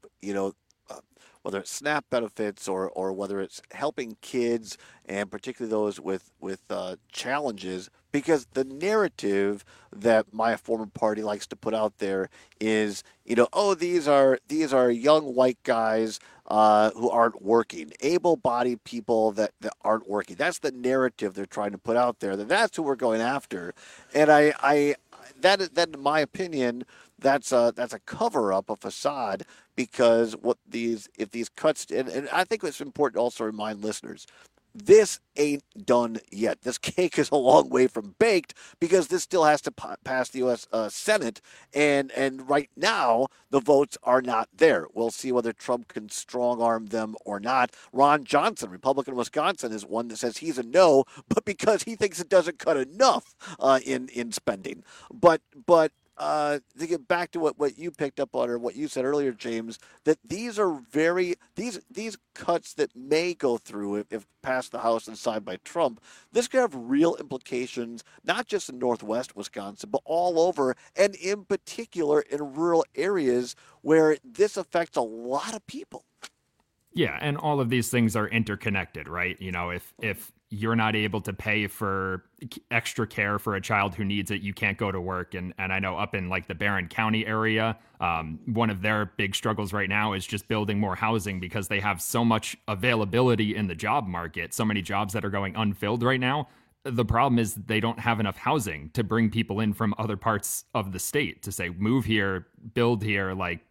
whether it's SNAP benefits or whether it's helping kids and particularly those with challenges, because the narrative that my former party likes to put out there is, these are young white guys who aren't working, able-bodied people that aren't working. That's the narrative they're trying to put out there. That's who we're going after, and that in my opinion, that's a cover-up, a facade, because if these cuts, and I think it's important to also remind listeners, this ain't done yet. This cake is a long way from baked because this still has to pass the U.S. Senate, and right now the votes are not there. We'll see whether Trump can strong-arm them or not. Ron Johnson, Republican of Wisconsin, is one that says he's a no, but because he thinks it doesn't cut enough in spending. But to get back to what you picked up on, or what you said earlier, James, that these are these cuts that may go through if passed the House and signed by Trump, this could have real implications, not just in Northwest Wisconsin, but all over, and in particular in rural areas where this affects a lot of people. Yeah, and all of these things are interconnected, right? If you're not able to pay for extra care for a child who needs it, you can't go to work. And I know up in like the Barron County area, one of their big struggles right now is just building more housing because they have so much availability in the job market, so many jobs that are going unfilled right now. The problem is they don't have enough housing to bring people in from other parts of the state to say, move here, build here,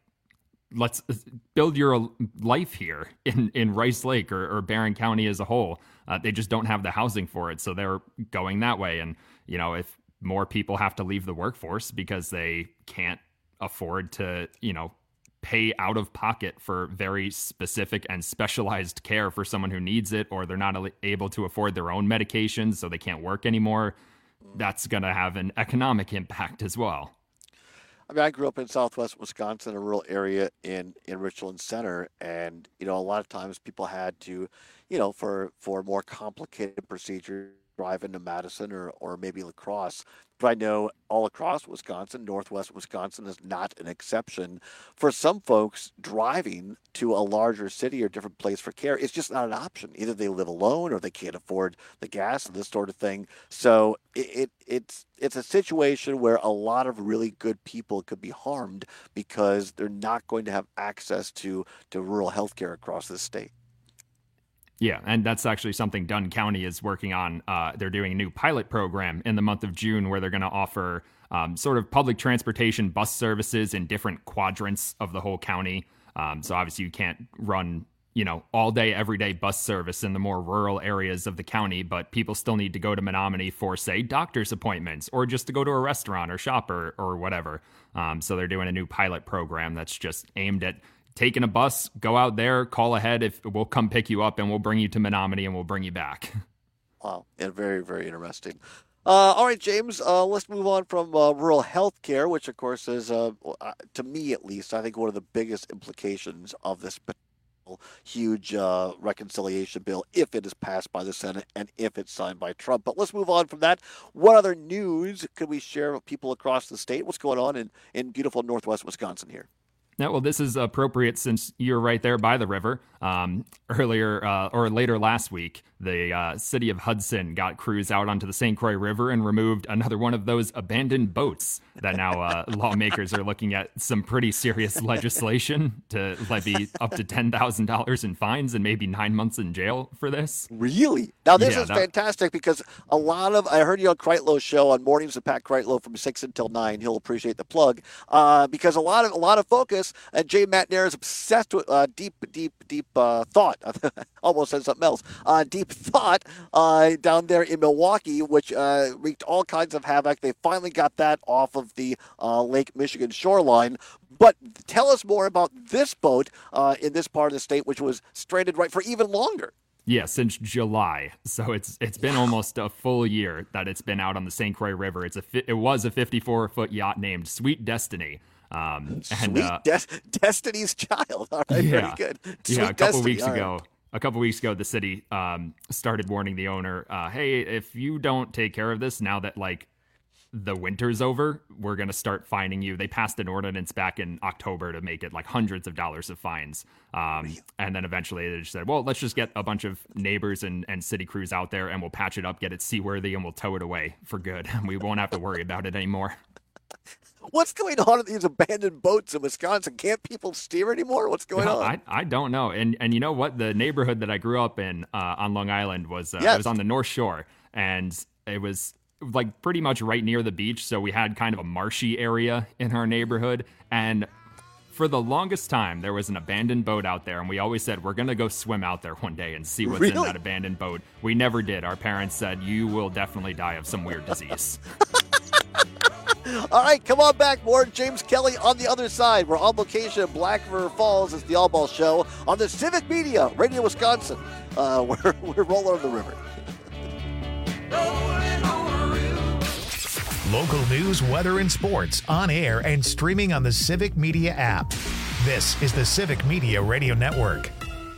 let's build your life here in Rice Lake or Barron County as a whole. They just don't have the housing for it, so they're going that way. And, if more people have to leave the workforce because they can't afford to, pay out of pocket for very specific and specialized care for someone who needs it, or they're not able to afford their own medications, so they can't work anymore, that's going to have an economic impact as well. I grew up in Southwest Wisconsin, a rural area in Richland Center, and a lot of times people had to, for more complicated procedures, drive into Madison or maybe La Crosse. But I know all across Wisconsin, Northwest Wisconsin is not an exception. For some folks, driving to a larger city or different place for care is just not an option. Either they live alone or they can't afford the gas and this sort of thing. So it's a situation where a lot of really good people could be harmed because they're not going to have access to rural health care across the state. Yeah, and that's actually something Dunn County is working on. They're doing a new pilot program in the month of June where they're going to offer sort of public transportation bus services in different quadrants of the whole county. So obviously you can't run, all day, every day bus service in the more rural areas of the county, but people still need to go to Menominee for, say, doctor's appointments or just to go to a restaurant or shop or whatever. So they're doing a new pilot program that's just aimed at taking a bus, go out there, call ahead, if we'll come pick you up and we'll bring you to Menominee and we'll bring you back. Wow, and very, very interesting. All right, James, let's move on from rural health care, which of course is, to me at least, I think one of the biggest implications of this huge reconciliation bill, if it is passed by the Senate and if it's signed by Trump. But let's move on from that. What other news could we share with people across the state? What's going on in beautiful Northwest Wisconsin here? Yeah, well, this is appropriate since you're right there by the river. Earlier or later last week, the city of Hudson got crews out onto the St. Croix River and removed another one of those abandoned boats that now lawmakers are looking at some pretty serious legislation to levy up to $10,000 in fines and maybe 9 months in jail for this. Really? Now, this is fantastic because I heard you on Kreitlow's show on Mornings with Pat Kreitlow from 6 until 9. He'll appreciate the plug because a lot of focus, and Jay Matnair is obsessed with deep thought. Almost said something else. Deep thought down there in Milwaukee, which wreaked all kinds of havoc. They finally got that off of the Lake Michigan shoreline. But tell us more about this boat in this part of the state, which was stranded right for even longer. Yeah, since July. So it's been almost a full year that it's been out on the St. Croix River. It was a 54-foot yacht named Sweet Destiny. Destiny's Child. All right, yeah. very good. Yeah, a couple weeks ago, the city started warning the owner, hey, if you don't take care of this now that like the winter's over, we're going to start fining you. They passed an ordinance back in October to make it like hundreds of dollars of fines. And then eventually they just said, well, let's just get a bunch of neighbors and city crews out there and we'll patch it up, get it seaworthy, and we'll tow it away for good. We won't have to worry about it anymore. What's going on at these abandoned boats in Wisconsin? Can't people steer anymore? What's going on? I don't know. And you know what? The neighborhood that I grew up in on Long Island was it was on the North Shore, and it was like pretty much right near the beach. So we had kind of a marshy area in our neighborhood. And for the longest time, there was an abandoned boat out there. And we always said, we're going to go swim out there one day and see what's in that abandoned boat. We never did. Our parents said, you will definitely die of some weird disease. All right, come on back. More James Kelly on the other side. We're on location at Black River Falls. It's the All Ball Show on the Civic Media, Radio Wisconsin. We're rolling on the river. Local news, weather, and sports on air and streaming on the Civic Media app. This is the Civic Media Radio Network.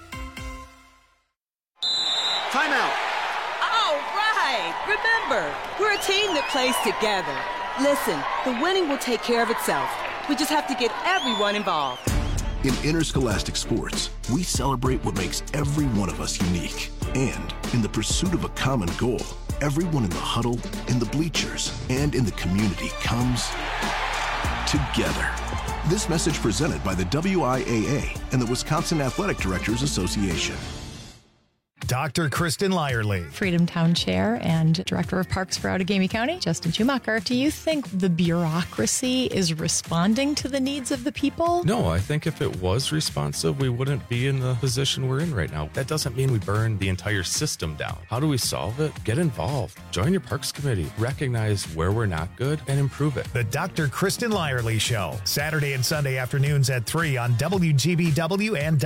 Timeout. All right. Remember, we're a team that plays together. Listen, the winning will take care of itself. We just have to get everyone involved. In interscholastic sports, we celebrate what makes every one of us unique. And in the pursuit of a common goal, everyone in the huddle, in the bleachers, and in the community comes together. This message presented by the WIAA and the Wisconsin Athletic Directors Association. Dr. Kristen Lyerly. Freedom Town Chair and Director of Parks for Outagamie County, Justin Schumacher. Do you think the bureaucracy is responding to the needs of the people? No, I think if it was responsive, we wouldn't be in the position we're in right now. That doesn't mean we burn the entire system down. How do we solve it? Get involved. Join your Parks Committee. Recognize where we're not good and improve it. The Dr. Kristen Lyerly Show. Saturday and Sunday afternoons at 3 on WGBW and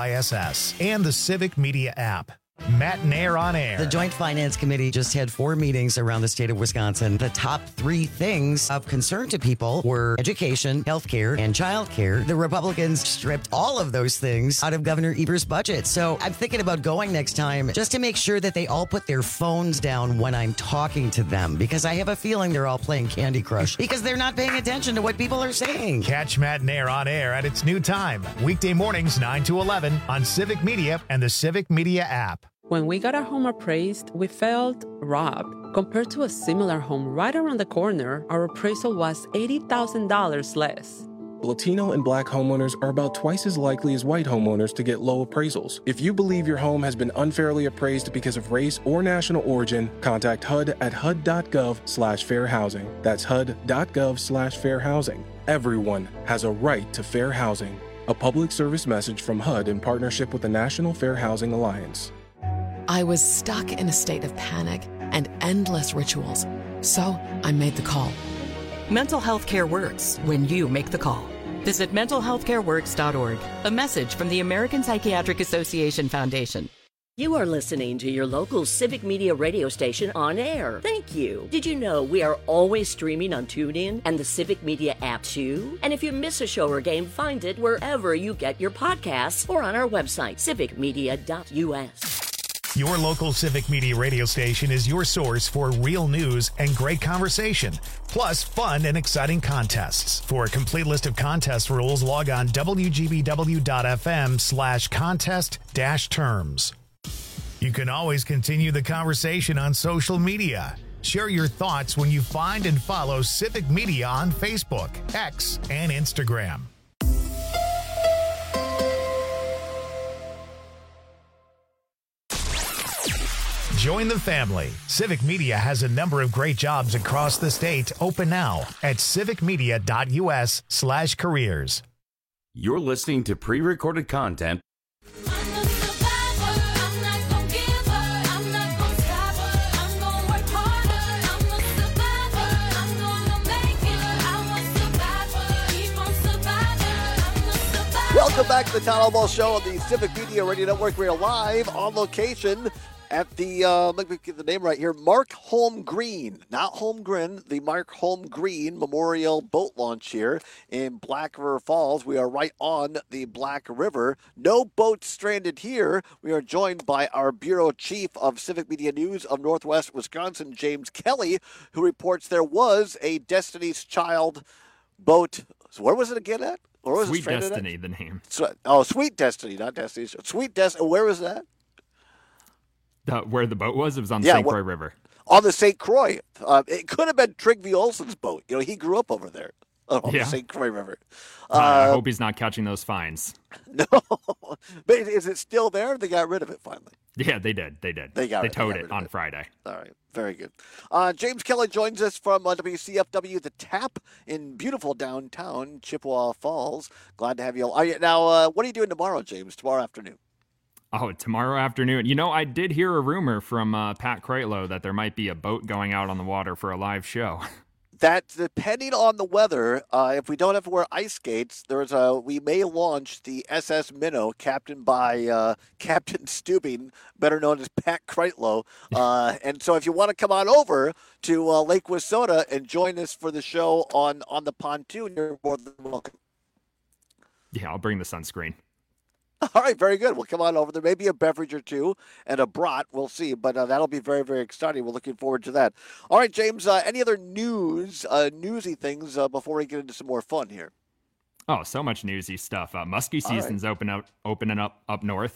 WISS and the Civic Media app. Matt Nair on air. The Joint Finance Committee just had 4 meetings around the state of Wisconsin. The top 3 things of concern to people were education, healthcare, and childcare. The Republicans stripped all of those things out of Governor Evers' budget. So I'm thinking about going next time just to make sure that they all put their phones down when I'm talking to them, because I have a feeling they're all playing Candy Crush because they're not paying attention to what people are saying. Catch Matt Nair on air at its new time, weekday mornings 9 to 11 on Civic Media and the Civic Media app. When we got our home appraised, we felt robbed. Compared to a similar home right around the corner, our appraisal was $80,000 less. Latino and Black homeowners are about twice as likely as white homeowners to get low appraisals. If you believe your home has been unfairly appraised because of race or national origin, contact HUD at hud.gov/fair housing. That's hud.gov/fair housing. Everyone has a right to fair housing. A public service message from HUD in partnership with the National Fair Housing Alliance. I was stuck in a state of panic and endless rituals, so I made the call. Mental health care works when you make the call. Visit mentalhealthcareworks.org. A message from the American Psychiatric Association Foundation. You are listening to your local Civic Media radio station on air. Thank you. Did you know we are always streaming on TuneIn and the Civic Media app too? And if you miss a show or game, find it wherever you get your podcasts or on our website, civicmedia.us. Your local Civic Media radio station is your source for real news and great conversation, plus fun and exciting contests. For a complete list of contest rules, log on wgbw.fm/contest-terms. You can always continue the conversation on social media. Share your thoughts when you find and follow Civic Media on Facebook, X, and Instagram. Join the family. Civic Media has a number of great jobs across the state open now at civicmedia.us/careers. You're listening to pre-recorded content. Welcome back to the Town Hall Ball Show on the Civic Media Radio Network. We are live on location at the, let me get the name right here, Mark Holmgreen, not Holmgren, the Mark Holmgreen Memorial Boat Launch here in Black River Falls. We are right on the Black River. No boats stranded here. We are joined by our Bureau Chief of Civic Media News of Northwest Wisconsin, James Kelly, who reports there was a Destiny's Child boat. So where was it again at? Where was Sweet Destiny, the name. Sweet Destiny, not Destiny's. Sweet Destiny. Where was that? Where the boat was? It was on the St. Croix River. On the St. Croix. It could have been Trygve Olsen's boat. You know, he grew up over there on the St. Croix River. I hope he's not catching those fines. No. But is it still there? They got rid of it finally. Yeah, they did. They towed it on Friday. All right. Very good. James Kelly joins us from WCFW The Tap in beautiful downtown Chippewa Falls. Glad to have you. Now, what are you doing tomorrow, James? Tomorrow afternoon? Oh, tomorrow afternoon. You know, I did hear a rumor from Pat Kreitlow that there might be a boat going out on the water for a live show. That depending on the weather, if we don't have to wear ice skates, we may launch the SS Minnow, captained by Captain Stubing, better known as Pat Kreitlow. And so, if you want to come on over to Lake Wissota and join us for the show on the pontoon, you're more than welcome. Yeah, I'll bring the sunscreen. All right, very good. We'll come on over. There may be a beverage or two and a brat. We'll see, but that'll be very, very exciting. We're looking forward to that. All right, James, any other newsy things before we get into some more fun here? Oh, so much newsy stuff. Muskie season's opening up north.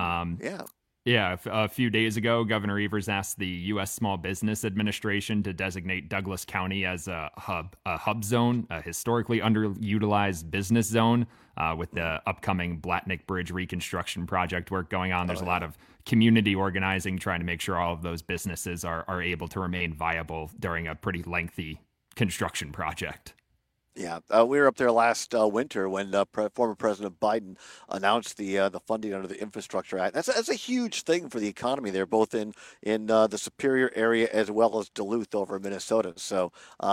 Yeah, a few days ago, Governor Evers asked the U.S. Small Business Administration to designate Douglas County as a hub zone, a historically underutilized business zone with the upcoming Blatnick Bridge reconstruction project work going on. There's a lot of community organizing trying to make sure all of those businesses are able to remain viable during a pretty lengthy construction project. Yeah, we were up there last winter when former President Biden announced the funding under the Infrastructure Act. That's a huge thing for the economy there, both in the Superior area as well as Duluth over in Minnesota. So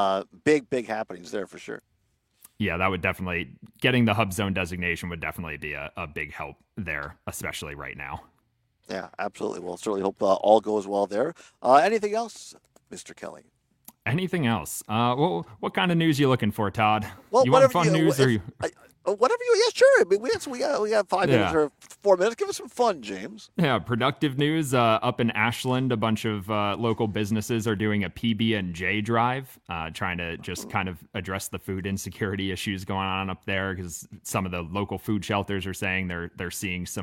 big happenings there for sure. Yeah, that would definitely, getting the hub zone designation would definitely be a big help there, especially right now. Yeah, absolutely. We'll certainly hope all goes well there. Anything else, Mr. Kelly? Anything else? Well, what kind of news are you looking for, Todd? Well, you want fun news? Whatever you, yeah, sure. I mean, we have 5 minutes or 4 minutes. Give us some fun, James. Yeah, productive news. Up in Ashland, a bunch of local businesses are doing a PB&J drive, trying to just kind of address the food insecurity issues going on up there, because some of the local food shelters are saying they're seeing some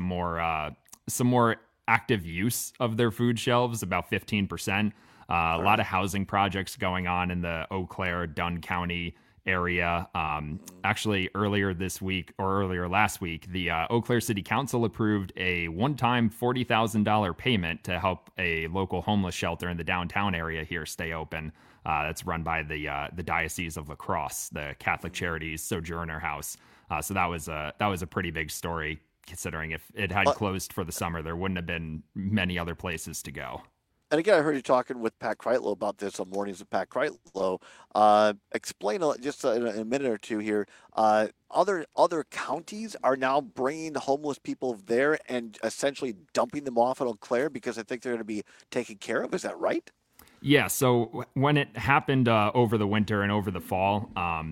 more active use of their food shelves, about 15%. A lot of housing projects going on in the Eau Claire, Dunn County area. Actually, earlier last week, the Eau Claire City Council approved a one-time $40,000 payment to help a local homeless shelter in the downtown area here stay open. That's run by the Diocese of La Crosse, the Catholic Charities Sojourner House. So that was a pretty big story, considering if it had closed for the summer, there wouldn't have been many other places to go. And again, I heard you talking with Pat Kreitlow about this on Mornings with Pat Kreitlow. Explain just in a minute or two here. Other counties are now bringing homeless people there and essentially dumping them off at Eau Claire because I think they're going to be taken care of. Is that right? Yeah. So when it happened over the winter and over the fall,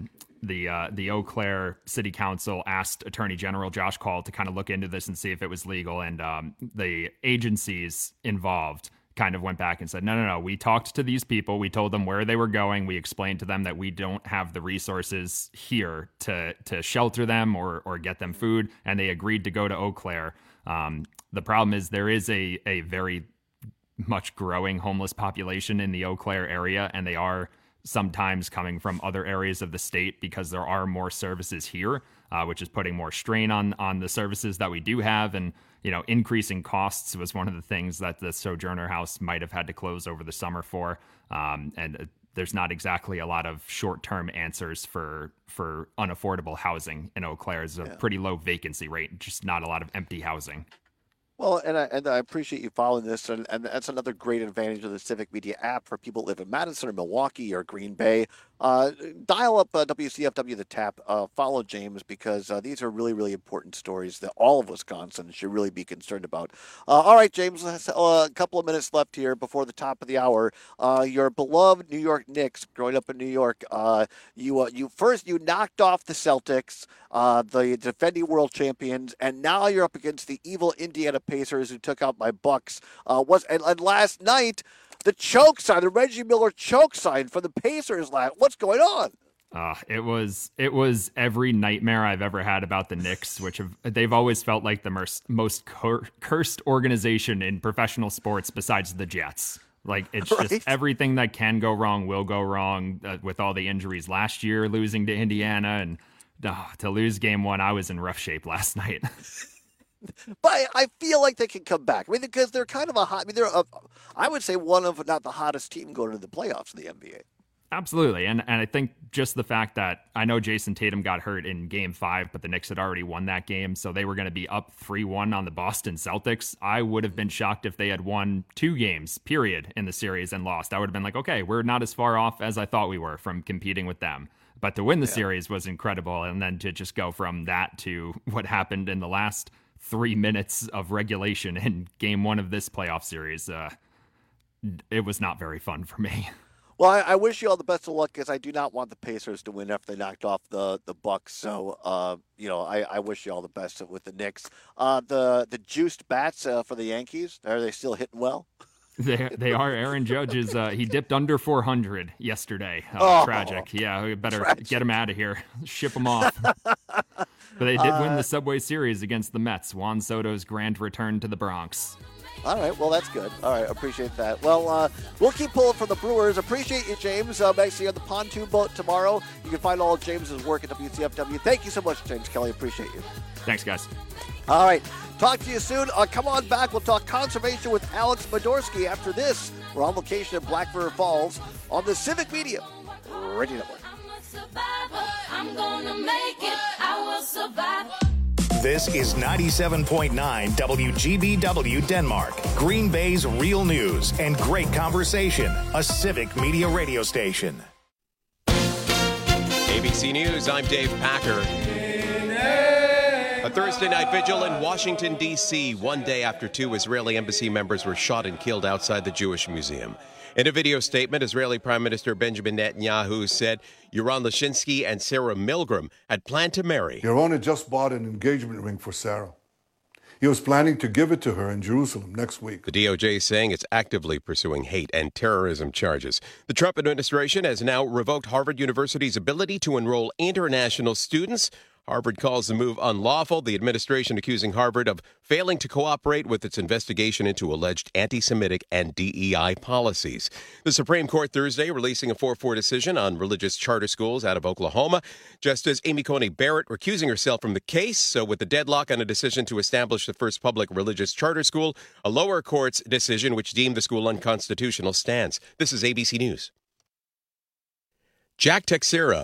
the Eau Claire City Council asked Attorney General Josh Call to kind of look into this and see if it was legal. And the agencies involved kind of went back and said, no, we talked to these people. We told them where they were going. We explained to them that we don't have the resources here to shelter them or get them food. And they agreed to go to Eau Claire. The problem is there is a very much growing homeless population in the Eau Claire area, and they are sometimes coming from other areas of the state because there are more services here, which is putting more strain on the services that we do have. And, increasing costs was one of the things that the Sojourner House might have had to close over the summer for. And there's not exactly a lot of short-term answers for unaffordable housing in Eau Claire. There's a pretty low vacancy rate, just not a lot of empty housing. Well, and I appreciate you following this, and that's another great advantage of the Civic Media app for people who live in Madison or Milwaukee or Green Bay. Dial up WCFW The Tap, follow James, because these are really, really important stories that all of Wisconsin should really be concerned about. All right, James, a couple of minutes left here before the top of the hour. Your beloved New York Knicks, growing up in New York, you knocked off the Celtics, the defending world champions, and now you're up against the evil Indiana Pacers who took out my Bucks. And last night, the choke sign, the Reggie Miller choke sign for the Pacers. What's going on? It was every nightmare I've ever had about the Knicks, they've always felt like the most cursed organization in professional sports besides the Jets. Like, it's right? Just everything that can go wrong will go wrong with all the injuries last year, losing to Indiana, and to lose game one, I was in rough shape last night. But I feel like they can come back. I mean, because they're kind of I would say one of, not the hottest team going into the playoffs in the NBA. Absolutely. And I think just the fact that I know Jason Tatum got hurt in game 5, but the Knicks had already won that game, so they were going to be up 3-1 on the Boston Celtics. I would have been shocked if they had won 2 games, period, in the series and lost. I would have been like, okay, we're not as far off as I thought we were from competing with them. But to win the series was incredible. And then to just go from that to what happened in the last 3 minutes of regulation in game 1 of this playoff series, it was not very fun for me. Well, I wish you all the best of luck, because I do not want the Pacers to win after they knocked off the Bucks. So, I wish you all the best with the Knicks. The juiced bats for the Yankees, are they still hitting well? They are. Aaron Judge he dipped under 400 yesterday. Tragic. Yeah, we better get him out of here. Ship him off. But they did win the Subway Series against the Mets. Juan Soto's grand return to the Bronx. All right, well, that's good. All right, appreciate that. Well, we'll keep pulling for the Brewers. Appreciate you, James. Might see you on the pontoon boat tomorrow. You can find all of James's work at WCFW. Thank you so much, James Kelly. Appreciate you. Thanks, guys. All right, talk to you soon. Come on back. We'll talk conservation with Alex Modorsky after this. We're on location in Black River Falls on the Civic Media Radio Network. I'm gonna make it. I will survive. This is 97.9 WGBW Denmark, Green Bay's real news and great conversation, a Civic Media radio station. ABC News, I'm Dave Packer. A Thursday night vigil in Washington, D.C., one day after 2 Israeli embassy members were shot and killed outside the Jewish Museum. In a video statement, Israeli Prime Minister Benjamin Netanyahu said Yaron Lashinsky and Sarah Milgram had planned to marry. Yaron had just bought an engagement ring for Sarah. He was planning to give it to her in Jerusalem next week. The DOJ is saying it's actively pursuing hate and terrorism charges. The Trump administration has now revoked Harvard University's ability to enroll international students. Harvard calls the move unlawful. The administration accusing Harvard of failing to cooperate with its investigation into alleged anti-Semitic and DEI policies. The Supreme Court Thursday releasing a 4-4 decision on religious charter schools out of Oklahoma. Justice Amy Coney Barrett recusing herself from the case. So with the deadlock on a decision to establish the first public religious charter school, a lower court's decision which deemed the school unconstitutional stands. This is ABC News. Jack Teixeira